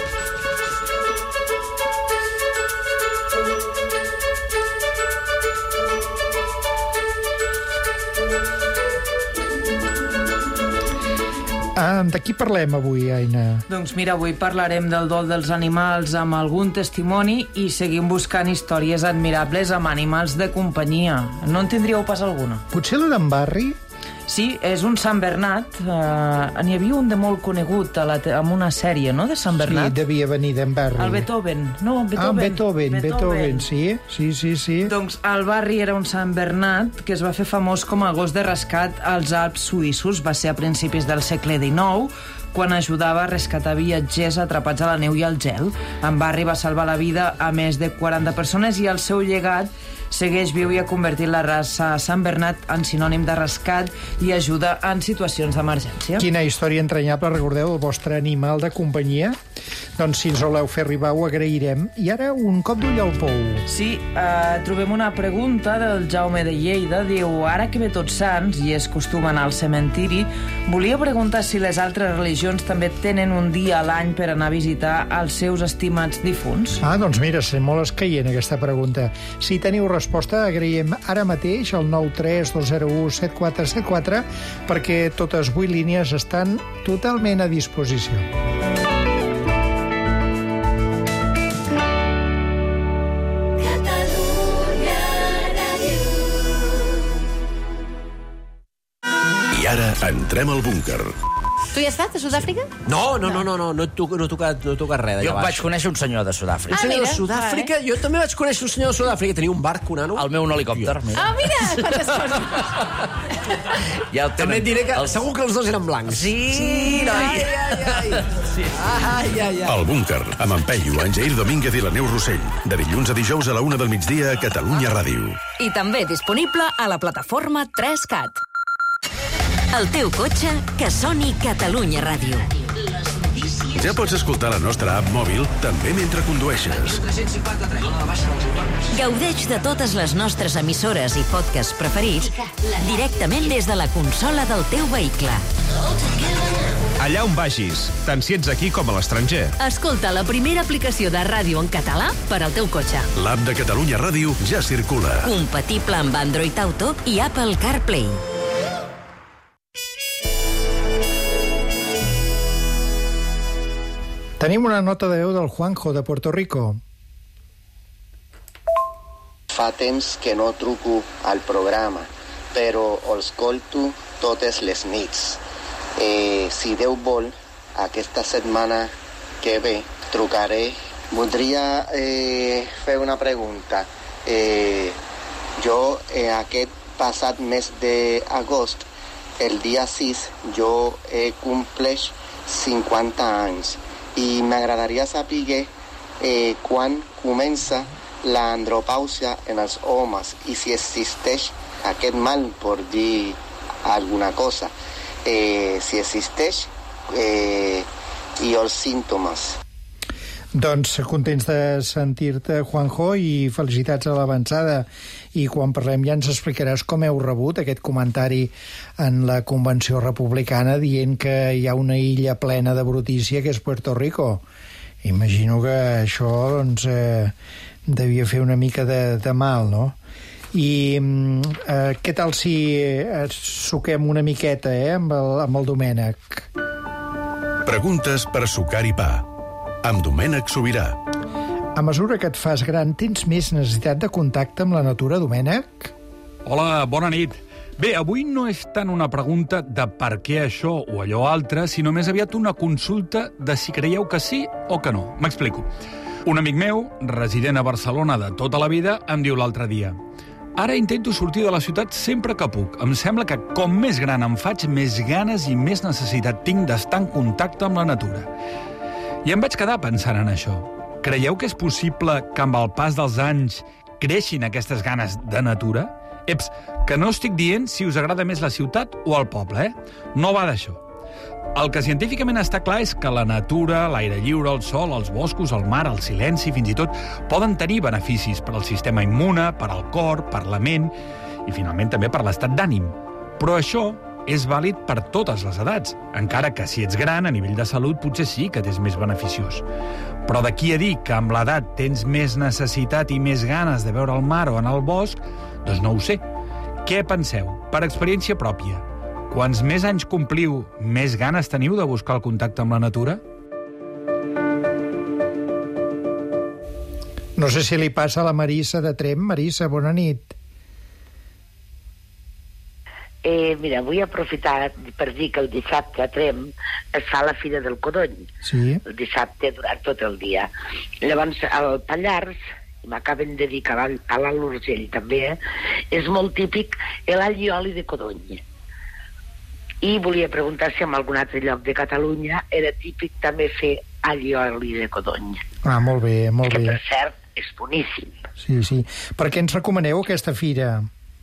Ah, de qui parlem avui, Aina? Doncs mira, avui parlarem del dol dels animals amb algun testimoni i seguim buscant històries admirables amb animals de companyia. No en tindríeu pas alguna? Potser la d'en Barry? Sí, és un Sant Bernat. Uh, N'hi havia un de molt conegut a la te- amb una sèrie, no?, de Sant Bernat. Sí, devia venir d'en Barri. El Beethoven. No, Beethoven. Ah, Beethoven, Beethoven, sí, sí, sí, sí. Doncs al barri era un Sant Bernat que es va fer famós com a gos de rescat als Alps suïssos. Va ser a principis del segle dinou, quan ajudava a rescatar viatgers atrapats a la neu i al gel. En Barri va salvar la vida a més de quaranta persones i el seu llegat segueix viu i ha convertit la raça Sant Bernat en sinònim de rescat i ajuda en situacions d'emergència. Quina història entranyable, recordeu, el vostre animal de companyia? Doncs si ens voleu fer arribar ho agrairem. I ara un cop d'ull al pou. Sí, eh, trobem una pregunta del Jaume de Lleida. Diu, ara que ve Tots Sants i és costum anar al cementiri, volia preguntar si les altres religions també tenen un dia a l'any per anar a visitar els seus estimats difunts. Ah, doncs mira, és molt escaient aquesta pregunta. Si teniu resposta, agraïm ara mateix al nou tres dos zero u set quatre set quatre perquè totes vuit línies estan totalment a disposició. I ara entrem al búnquer. Tu hi has estat, a Sud-àfrica? No, no, no, no, no, no, he tocat, no he tocat, no he tocat res d'allà Jo baix. vaig conèixer un senyor de Sud-àfrica. Un senyor de Sud-àfrica? Jo també vaig conèixer un senyor de Sud-àfrica. Tenia un barco, nano. El meu un helicòpter, mira. Ah, mira, quantes coses. Ja el També et diré que els... segur que els dos eren blancs. Sí, noi. Ai, ai, ai. Sí. Ai, ai, ai. El búnquer, amb en Peyu, en Jair Domínguez i la Neus Rossell. De dilluns a dijous a la una del migdia a Catalunya Ràdio. I també disponible a la plataforma tres cat. El teu cotxe, que soni Catalunya Ràdio. Ja pots escoltar la nostra app mòbil també mentre condueixes. Gaudeix de totes les nostres emissores i podcasts preferits directament des de la consola del teu vehicle. Allà on vagis, tant si ets aquí com a l'estranger. Escolta la primera aplicació de ràdio en català per al teu cotxe. L'app de Catalunya Ràdio ja circula. Compatible amb Android Auto i Apple CarPlay. Tenim una nota de veu del Juanjo, de Puerto Rico. Fa temps que no truco al programa, però els escolto totes les nits. Eh, si Déu vol, aquesta setmana que ve trucaré. Voldria eh, fer una pregunta. Eh, jo, eh, aquest passat mes d'agost, el dia sis, jo eh, compleix cinquanta anys. I m'agradaria saber eh, quan comença l'andropàusia en els homes i si existeix aquest mal, per dir alguna cosa. Eh, si existeix eh, i els símptomes. Doncs contents de sentir-te, Juanjo, i felicitats a l'avançada. I quan parlem ja ens explicaràs com heu rebut aquest comentari en la Convenció Republicana dient que hi ha una illa plena de brutícia que és Puerto Rico. Imagino que això doncs, eh, devia fer una mica de, de mal, no? I eh, què tal si eh, suquem una miqueta eh, amb, el, amb el Domènec? Preguntes per sucar i pa. Amb Domènec Sobirà. A mesura que et fas gran, tens més necessitat de contacte amb la natura, Domènec? Hola, bona nit. Bé, avui no és tant una pregunta de per què això o allò altre, sinó més aviat una consulta de si creieu que sí o que no. M'explico. Un amic meu, resident a Barcelona de tota la vida, em diu l'altre dia: ara intento sortir de la ciutat sempre que puc. Em sembla que com més gran em faig, més ganes i més necessitat tinc d'estar en contacte amb la natura. I em vaig quedar pensant en això. Creieu que és possible que amb el pas dels anys creixin aquestes ganes de natura? Eps, que no estic dient si us agrada més la ciutat o el poble, eh? No va d'això. El que científicament està clar és que la natura, l'aire lliure, el sol, els boscos, el mar, el silenci, fins i tot, poden tenir beneficis per al sistema immune, per al cor, per la ment i, finalment, també per l'estat d'ànim. Però això és vàlid per totes les edats, encara que si ets gran, a nivell de salut, potser sí que t'és més beneficiós. Però d'aquí a dir que amb l'edat tens més necessitat i més ganes de veure el mar o anar al bosc, doncs no ho sé. Què penseu? Per experiència pròpia, quants més anys compliu, més ganes teniu de buscar el contacte amb la natura? No sé si li passa a la Marissa de Trem. Marissa, bona nit. Eh, mira, vull aprofitar per dir que el dissabte a Trem es fa la Fira del Codony. Sí. El dissabte durant tot el dia. Llavors, al Pallars, m'acaben de dir que a l'Alt Urgell també, eh, és molt típic l'all i oli de codony. I volia preguntar si en algun altre lloc de Catalunya era típic també fer all i oli de codony. Ah, molt bé, molt que, bé. per cert, és boníssim. Sí, sí. Per què ens recomaneu aquesta fira?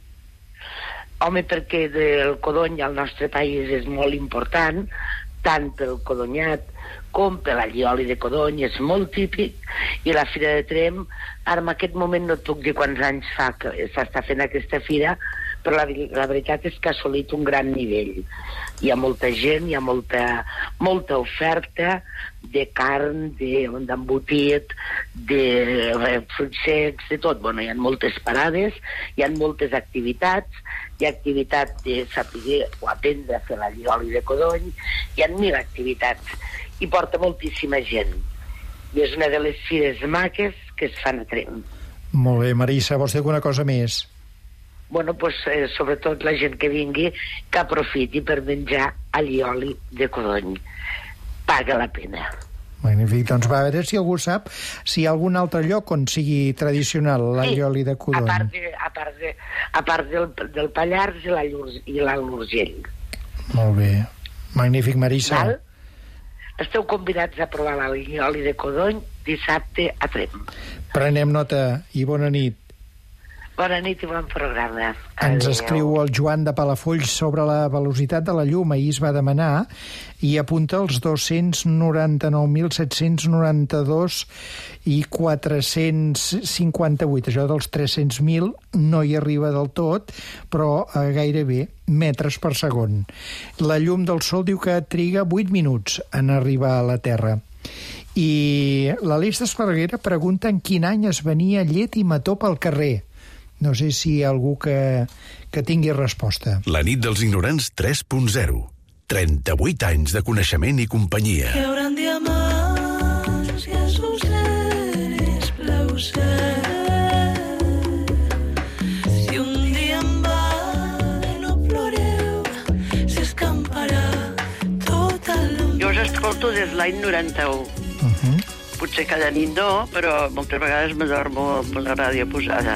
Home, perquè el codony al nostre país és molt important, tant pel codonyat com per l'allioli de codony, és molt típic, i la Fira de Trem, ara en aquest moment no et puc dir quants anys fa que s'està fent aquesta fira, però la, la veritat és que ha assolit un gran nivell. Hi ha molta gent, hi ha molta, molta oferta de carn, d'embotit, de, de fruits secs, de tot. Bueno, hi ha moltes parades, hi ha moltes activitats, hi ha activitat de saber o aprendre a fer l'allioli de codony, hi ha mil activitats, i porta moltíssima gent. I és una de les fires maques que es fan a Trem. Molt bé, Marissa, vols dir alguna cosa més? Bueno, pues, eh, sobretot la gent que vingui, que aprofiti per menjar allioli de codony. Paga la pena. Magnífic, doncs va a veure si algú sap si hi ha algun altre lloc on sigui tradicional l'allioli de codony. A part, de, a part, de, a part del, del Pallars i l'Alt Urgell. Molt bé. Magnífic, Marissa. Val? Esteu convidats a provar l'allioli de codony dissabte a Trem. Prenem nota i bona nit. Bona nit i bon programa. Ens Adéu. escriu el Joan de Palafolls sobre la velocitat de la llum. Ahir es va demanar i apunta els dos-cents noranta-nou mil set-cents noranta-dos i quatre-cents cinquanta-vuit. Això dels tres-cents mil no hi arriba del tot, però eh, gairebé metres per segon. La llum del sol diu que triga vuit minuts en arribar a la Terra. I l'Aleix d'Esparreguera pregunta en quin any es venia llet i mató pel carrer. No sé si hi ha algú que, que tingui resposta. La nit dels ignorants tres punt zero. trenta-vuit anys de coneixement i companyia. Hi haurà diamants i azuceres blau cel. Si un dia em va no ploreu, s'escamparà tot el món. Jo us escolto des l'any noranta-u. Uh-huh. Potser cada nit no, però moltes vegades m'adormo amb la ràdio posada.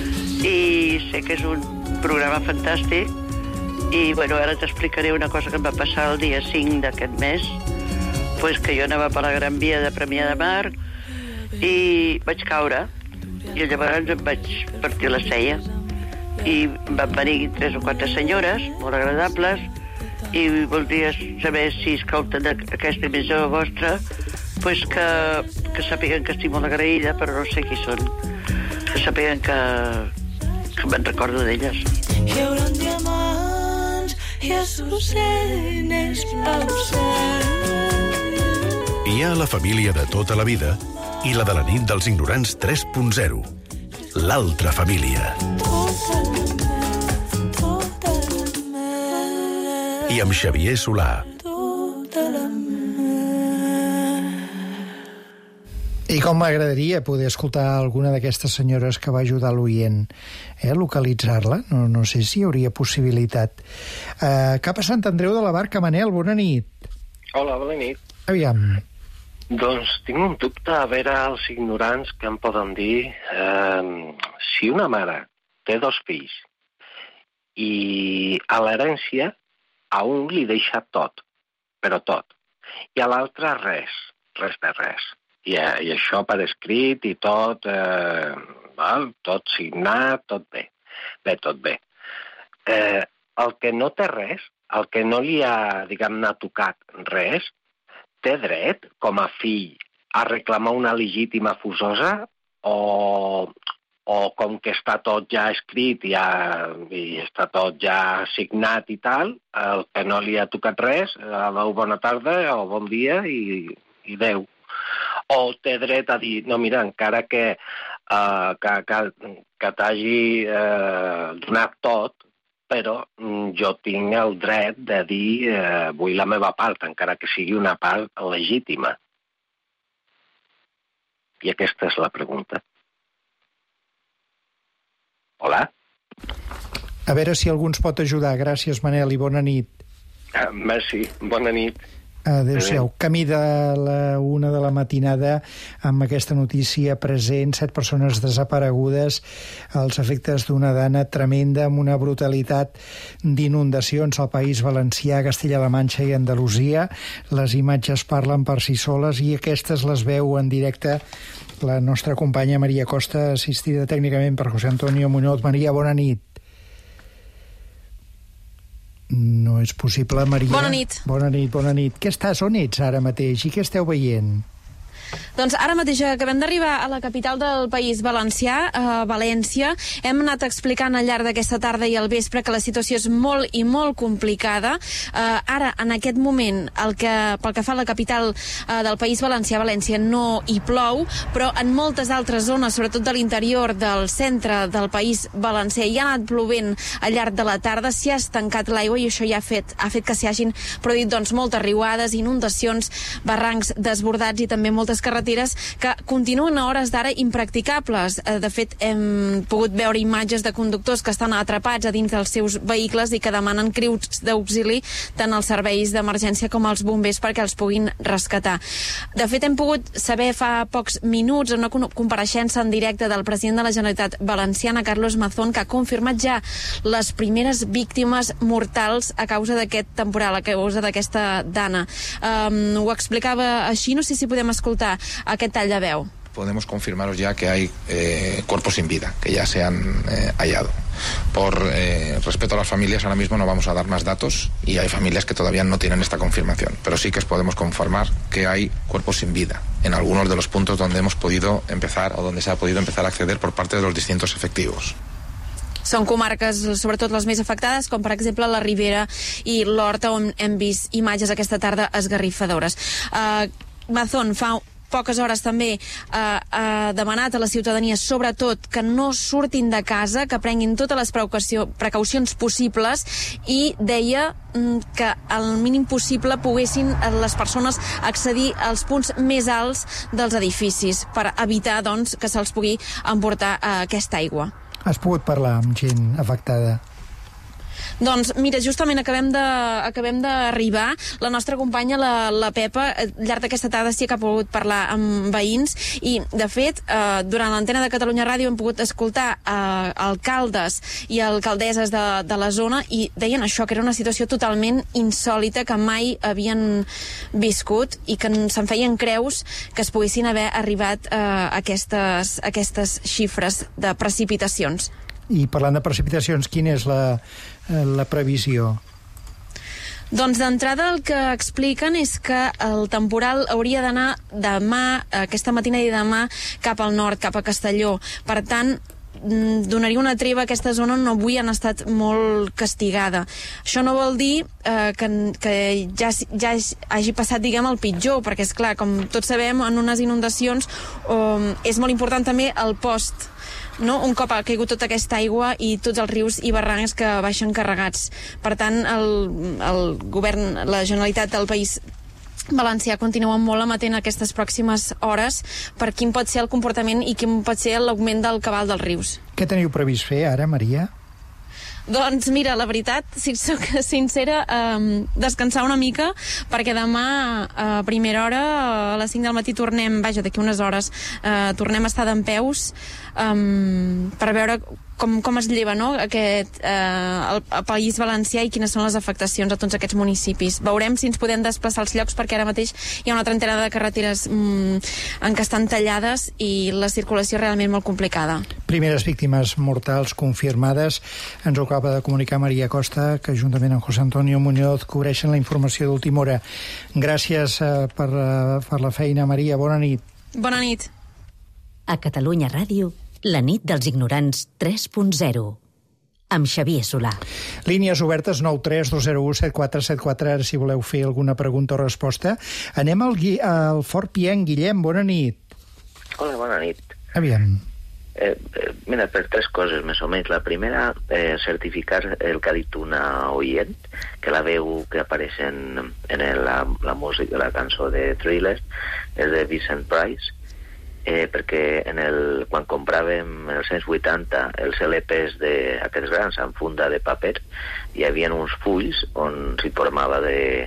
I sé que és un programa fantàstic i, bueno, ara t'explicaré una cosa que em va passar el dia cinc d'aquest mes, pues que jo anava per la Gran Via de Premià de Mar i vaig caure i llavors em vaig partir la cella i van venir tres o quatre senyores molt agradables i voldria saber si escolten aquesta emissora vostra, pues que, que sàpiguen que estic molt agraïda, però no sé qui són, que sàpiguen que que me'n recordo d'elles. Hi haurà diamants i azucenes blau cel. Hi ha la família de tota la vida i la de la nit dels ignorants tres punt zero. L'altra família. I amb Xavier Solà. I com m'agradaria poder escoltar alguna d'aquestes senyores que va ajudar l'oient, eh, a localitzar-la. No, no sé si hi hauria possibilitat. Uh, cap a Sant Andreu de la Barca, Manel, bona nit. Hola, bona nit. Aviam. Doncs tinc un dubte a veure els ignorants que em poden dir eh, si una mare té dos fills i a l'herència a un li deixa tot, però tot, i a l'altre res, res de res. I, i això per escrit i tot, eh, val? Tot signat, tot bé. Bé, tot bé. Eh, el que no té res, el que no li ha, diguem-ne, tocat res, té dret, com a fill, a reclamar una legítima forçosa o, o com que està tot ja escrit i, ja, i està tot ja signat i tal, el que no li ha tocat res, adeu, bona tarda o bon dia i, i adeu. O té dret a dir, no, mira, encara que, uh, que, que, que t'hagi uh, donat tot, però mm, jo tinc el dret de dir uh, vull la meva part, encara que sigui una part legítima. I aquesta és la pregunta. Hola? A veure si algú ens pot ajudar. Gràcies, Manel, i bona nit. Ah, merci, bona nit. Adéu-siau. Camí de la una de la matinada amb aquesta notícia present, set persones desaparegudes als efectes d'una dana tremenda amb una brutalitat d'inundacions al País Valencià, Castella-La Manxa i Andalusia. Les imatges parlen per si soles i aquestes les veu en directe la nostra companya Maria Costa, assistida tècnicament per José Antonio Muñoz. Maria, bona nit. No és possible, Maria. Bona nit. Bona nit, bona nit. Què estàs? On ets ara mateix i què esteu veient? Doncs ara mateix acabem d'arribar a la capital del País Valencià, a València. Hem anat explicant al llarg d'aquesta tarda i al vespre que la situació és molt i molt complicada. Uh, ara, en aquest moment, el que, pel que fa a la capital uh, del País Valencià, València, no hi plou, però en moltes altres zones, sobretot de l'interior del centre del País Valencià, hi ha anat plovent al llarg de la tarda, s'hi ha estancat l'aigua i això ja ha fet, ha fet que s'hi hagin produït doncs, moltes riuades, inundacions, barrancs desbordats i també moltes carreteres que continuen a hores d'ara impracticables. De fet, hem pogut veure imatges de conductors que estan atrapats a dins dels seus vehicles i que demanen crims d'auxili tant als serveis d'emergència com als bombers perquè els puguin rescatar. De fet, hem pogut saber fa pocs minuts en una compareixença en directe del president de la Generalitat Valenciana, Carlos Mazón, que ha confirmat ja les primeres víctimes mortals a causa d'aquest temporal, a causa d'aquesta dana. Um, ho explicava així, no sé si podem escoltar aquest tall de veu. Podemos confirmaros ya que hay eh, cuerpos sin vida, que ya se han eh, hallado. Por eh, respeto a las familias, ahora mismo no vamos a dar más datos y hay familias que todavía no tienen esta confirmación, pero sí que os podemos confirmar que hay cuerpos sin vida en algunos de los puntos donde hemos podido empezar o donde se ha podido empezar a acceder por parte de los distintos efectivos. Són comarques, sobretot les més afectades, com per exemple la Ribera i l'Horta, on hem vist imatges aquesta tarda esgarrifadores. Uh, Mazón fa poques hores també eh, ha demanat a la ciutadania sobretot que no surtin de casa, que prenguin totes les precaucions possibles i deia que al mínim possible poguessin les persones accedir als punts més alts dels edificis per evitar doncs, que se'ls pugui emportar eh, aquesta aigua. Has pogut parlar amb gent afectada? Doncs mira, justament acabem de, acabem d'arribar. La nostra companya, la, la Pepa, al llarg d'aquesta tarda sí que ha pogut parlar amb veïns i, de fet, eh, durant l'antena de Catalunya Ràdio hem pogut escoltar eh, alcaldes i alcaldesses de, de la zona i deien això, que era una situació totalment insòlita, que mai havien viscut i que se'n feien creus que es poguessin haver arribat eh, a aquestes, aquestes xifres de precipitacions. I parlant de precipitacions, quina és la, la previsió? Doncs d'entrada el que expliquen és que el temporal hauria d'anar demà, aquesta matina i demà, cap al nord, cap a Castelló. Per tant, donaria una treva a aquesta zona on avui han estat molt castigada. Això no vol dir eh, que, que ja, ja hagi passat, diguem, el pitjor, perquè, és clar, com tots sabem, en unes inundacions eh, és molt important també el post, no? Un cop ha caigut tota aquesta aigua i tots els rius i barrancs que baixen carregats. Per tant, el, el govern, la Generalitat del País Valencià continua molt amatent aquestes pròximes hores per quin pot ser el comportament i quin pot ser l'augment del cabal dels rius. Què teniu previst fer ara, Maria? Doncs mira, la veritat, si soc sincera, eh, descansar una mica, perquè demà a primera hora, a les cinc del matí, tornem, vaja, d'aquí unes hores, eh, tornem a estar dempeus eh, per veure com, com es lleva, no?, aquest, eh, el, el País Valencià i quines són les afectacions a tots aquests municipis. Veurem si ens podem desplaçar als llocs, perquè ara mateix hi ha una trentena de carreteres mm, en què estan tallades i la circulació és realment molt complicada. Primeres víctimes mortals confirmades. Ens ho acaba de comunicar Maria Costa, que juntament amb José Antonio Muñoz cobreixen la informació d'última hora. Gràcies eh, per, uh, per la feina, Maria. Bona nit. Bona nit. A Catalunya Ràdio, la nit dels ignorants tres punt zero, amb Xavier Solà. Línies obertes nou tres dos zero u set quatre set quatre, ara si voleu fer alguna pregunta o resposta. Anem al, al Fort Pienc. Guillem, bona nit. Hola, bona nit. Aviam. Eh, eh, mira, per tres coses, més o menys. La primera, eh, certificar el que ha dit una oient, que la veu que apareix en, en la, la música, la cançó de Thriller, és de Vincent Price, eh, perquè en el, quan compràvem en els anys vuitanta els L Pes d'aquests grans en funda de paper, hi havia uns fulls on s'informava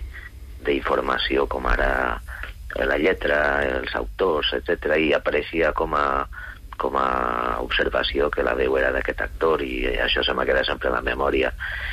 d'informació com ara la lletra, els autors, etcètera, i apareixia com a, com a observació que la veu era d'aquest actor, i això se m'ha quedat sempre en la memòria.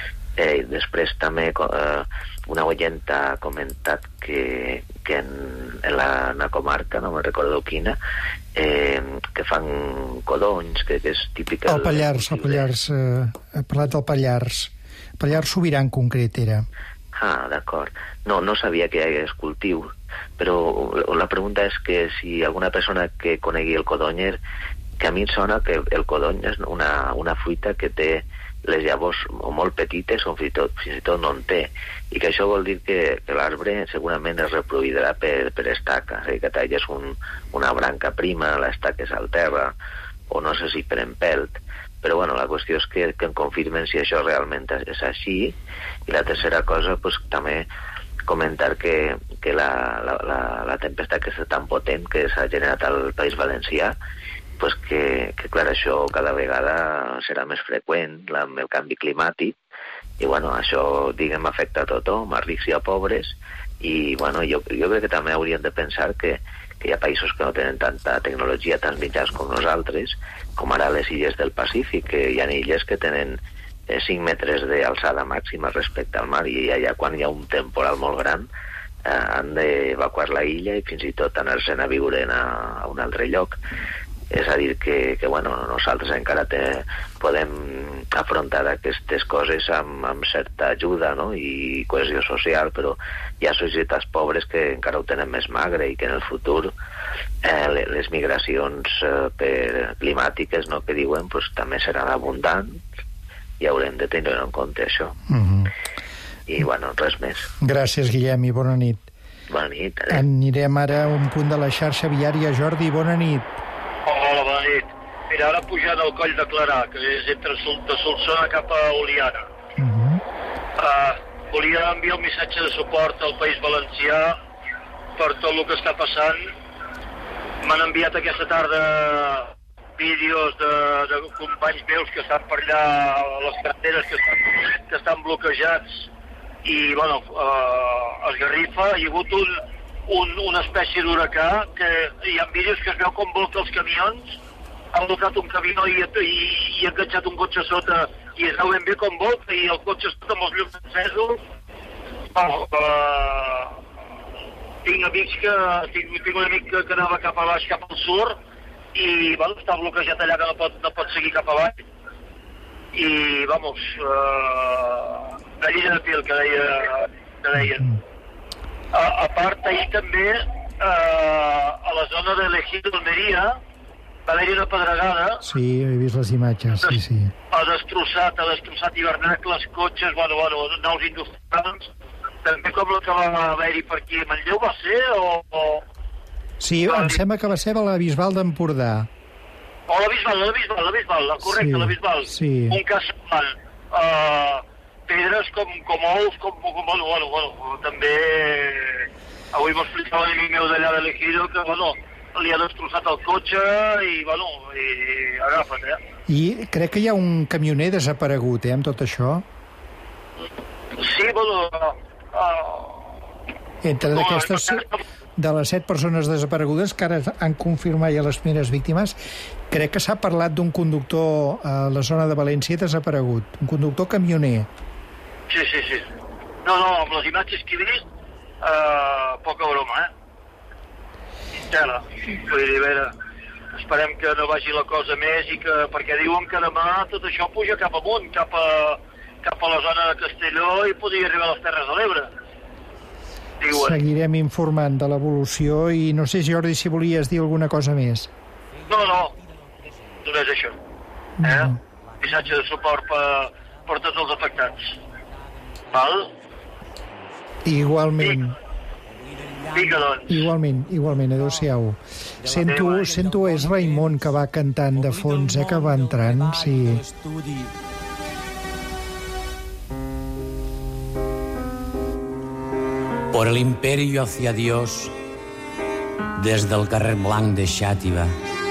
Eh, després també eh, una oient ha comentat que, que en, en la, en la comarca, no me'n recordo quina, eh, que fan codonys, que, que és típic... El Pallars, el Pallars, eh, he parlat del Pallars. Pallars Sobirà en concret era. Ah, d'acord. No, no sabia que hi hagués cultiu, però la pregunta és que si alguna persona que conegui el codonyer, que a mi em sona que el codony és una, una fruita que té les llavors o molt petites o fins i tot, fins i tot no en té, i que això vol dir que, que l'arbre segurament es reproduirà per, per estaca, és a dir, que talles un, una branca prima, l'estaca és al terra, o no sé si per empelt, però bueno, la qüestió és que, que em confirmen si això realment és així. I la tercera cosa, pues, també comentar que, que la, la, la, la tempesta aquesta tan potent que s'ha generat al País Valencià, pues que, que clar, això cada vegada serà més freqüent la, amb el canvi climàtic, i bueno, això, diguem, afecta a tothom, a rics i a pobres, i bueno, jo, jo crec que també hauríem de pensar que, que hi ha països que no tenen tanta tecnologia, tants mitjans com nosaltres, com ara les illes del Pacífic, que hi ha illes que tenen eh, cinc metres d'alçada màxima respecte al mar, i allà quan hi ha un temporal molt gran eh, han d'evacuar la illa i fins i tot anar-se'n a viure a, a un altre lloc. És a dir, que, que bueno, nosaltres encara te, podem afrontar aquestes coses amb, amb certa ajuda, no?, i cohesió social, però hi ha societats pobres que encara ho tenen més magre i que en el futur eh, les migracions eh, per climàtiques, no?, que diuen, pues, també seran abundants i haurem de tenir en compte això. Mm-hmm. I, bueno, res més. Gràcies, Guillem, i bona nit. Bona nit. Adeu. Anirem ara a un punt de la xarxa viària. Jordi, bona nit. Hola, bona nit. Mira, ara pujant al coll de Clarà, que és entre Sol, de Solsona cap a Oliana. Uh-huh. uh, volia enviar un missatge de suport al País Valencià per tot el que està passant. M'han enviat aquesta tarda vídeos de, de companys meus que estan per allà a les carreteres que estan, que estan bloquejats i, bueno, uh, es garrifa. Hi ha hagut un, un, una espècie d'huracà que hi ha vídeos que es veu com volca els camions. Ha volcat un camió i, i, i ha enganxat un cotxe a sota i es veu ben bé com volca i el cotxe sota amb els llums encesos. Bueno, uh, tinc amics que... Tinc, tinc un amic que, que anava cap a baix, cap al sur, i, bueno, està bloquejat allà que no pot, no pot seguir cap avall. I, vamos, uh, gallina de pil, que deia, que deien. A, a part, ahir també, uh, a la zona de l'Ejido Almeria, va haver-hi una pedregada. Sí, he vist les imatges, sí, sí. Ha destrossat, ha destrossat hivernacles, cotxes, bueno, bueno, naus industrials, també com la que va haver-hi per aquí. Manlleu va ser o... o... Sí, em sembla que va ser a la Bisbal d'Empordà. O la Bisbal, la Bisbal, la Bisbal, correcte, sí, la Bisbal. Sí. Un cas semblant. Uh, pedres com, com ous, com, com, bueno, bueno, bueno, també... Avui m'explicava l'amic meu d'allà de l'Ejido que, bueno, li ha destrossat el cotxe i, bueno, i agafa't, eh? I crec que hi ha un camioner desaparegut, eh, amb tot això. Sí, bueno... Uh, Entre no, d'aquestes... De les set persones desaparegudes que ara han confirmat ja les primeres víctimes, crec que s'ha parlat d'un conductor a la zona de València desaparegut, un conductor camioner. Sí, sí, sí. No, no, amb les imatges que he vist, uh, poca broma, eh? Tela. Vull dir, a veure, esperem que no vagi la cosa més i que, perquè diuen que demà tot això puja cap amunt, cap a, cap a la zona de Castelló i podria arribar a les Terres de l'Ebre. Diuen. Seguirem informant de l'evolució i no sé, Jordi, si volies dir alguna cosa més. No, no, només això. Eh? No. Missatge de suport per, per tots els afectats. Val? Igualment. Vinga, doncs. Igualment, igualment, adéu-siau. Sento, sento és Raimon que va cantant de fons, eh, que va entrant, sí. Por el imperio hacia Dios, des del carrer Blanc de Xàtiva.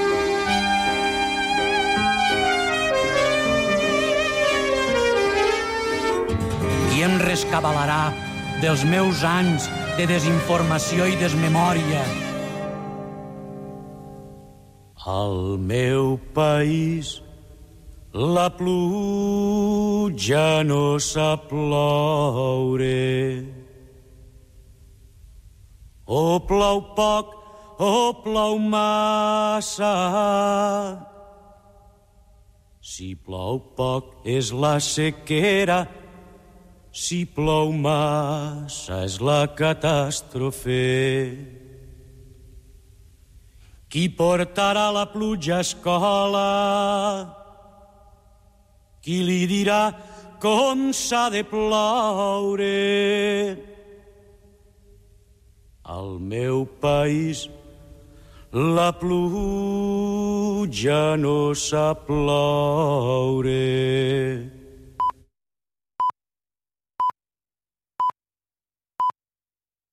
Qui em rescabalarà dels meus anys de desinformació i desmemòria? Al meu país la pluja no sap ploure. O plou poc o plou massa. Si plou poc és la sequera, si plou massa és la catàstrofe. Qui portarà la pluja a escola? Qui li dirà com s'ha de ploure? Al meu país la pluja no sap ploure.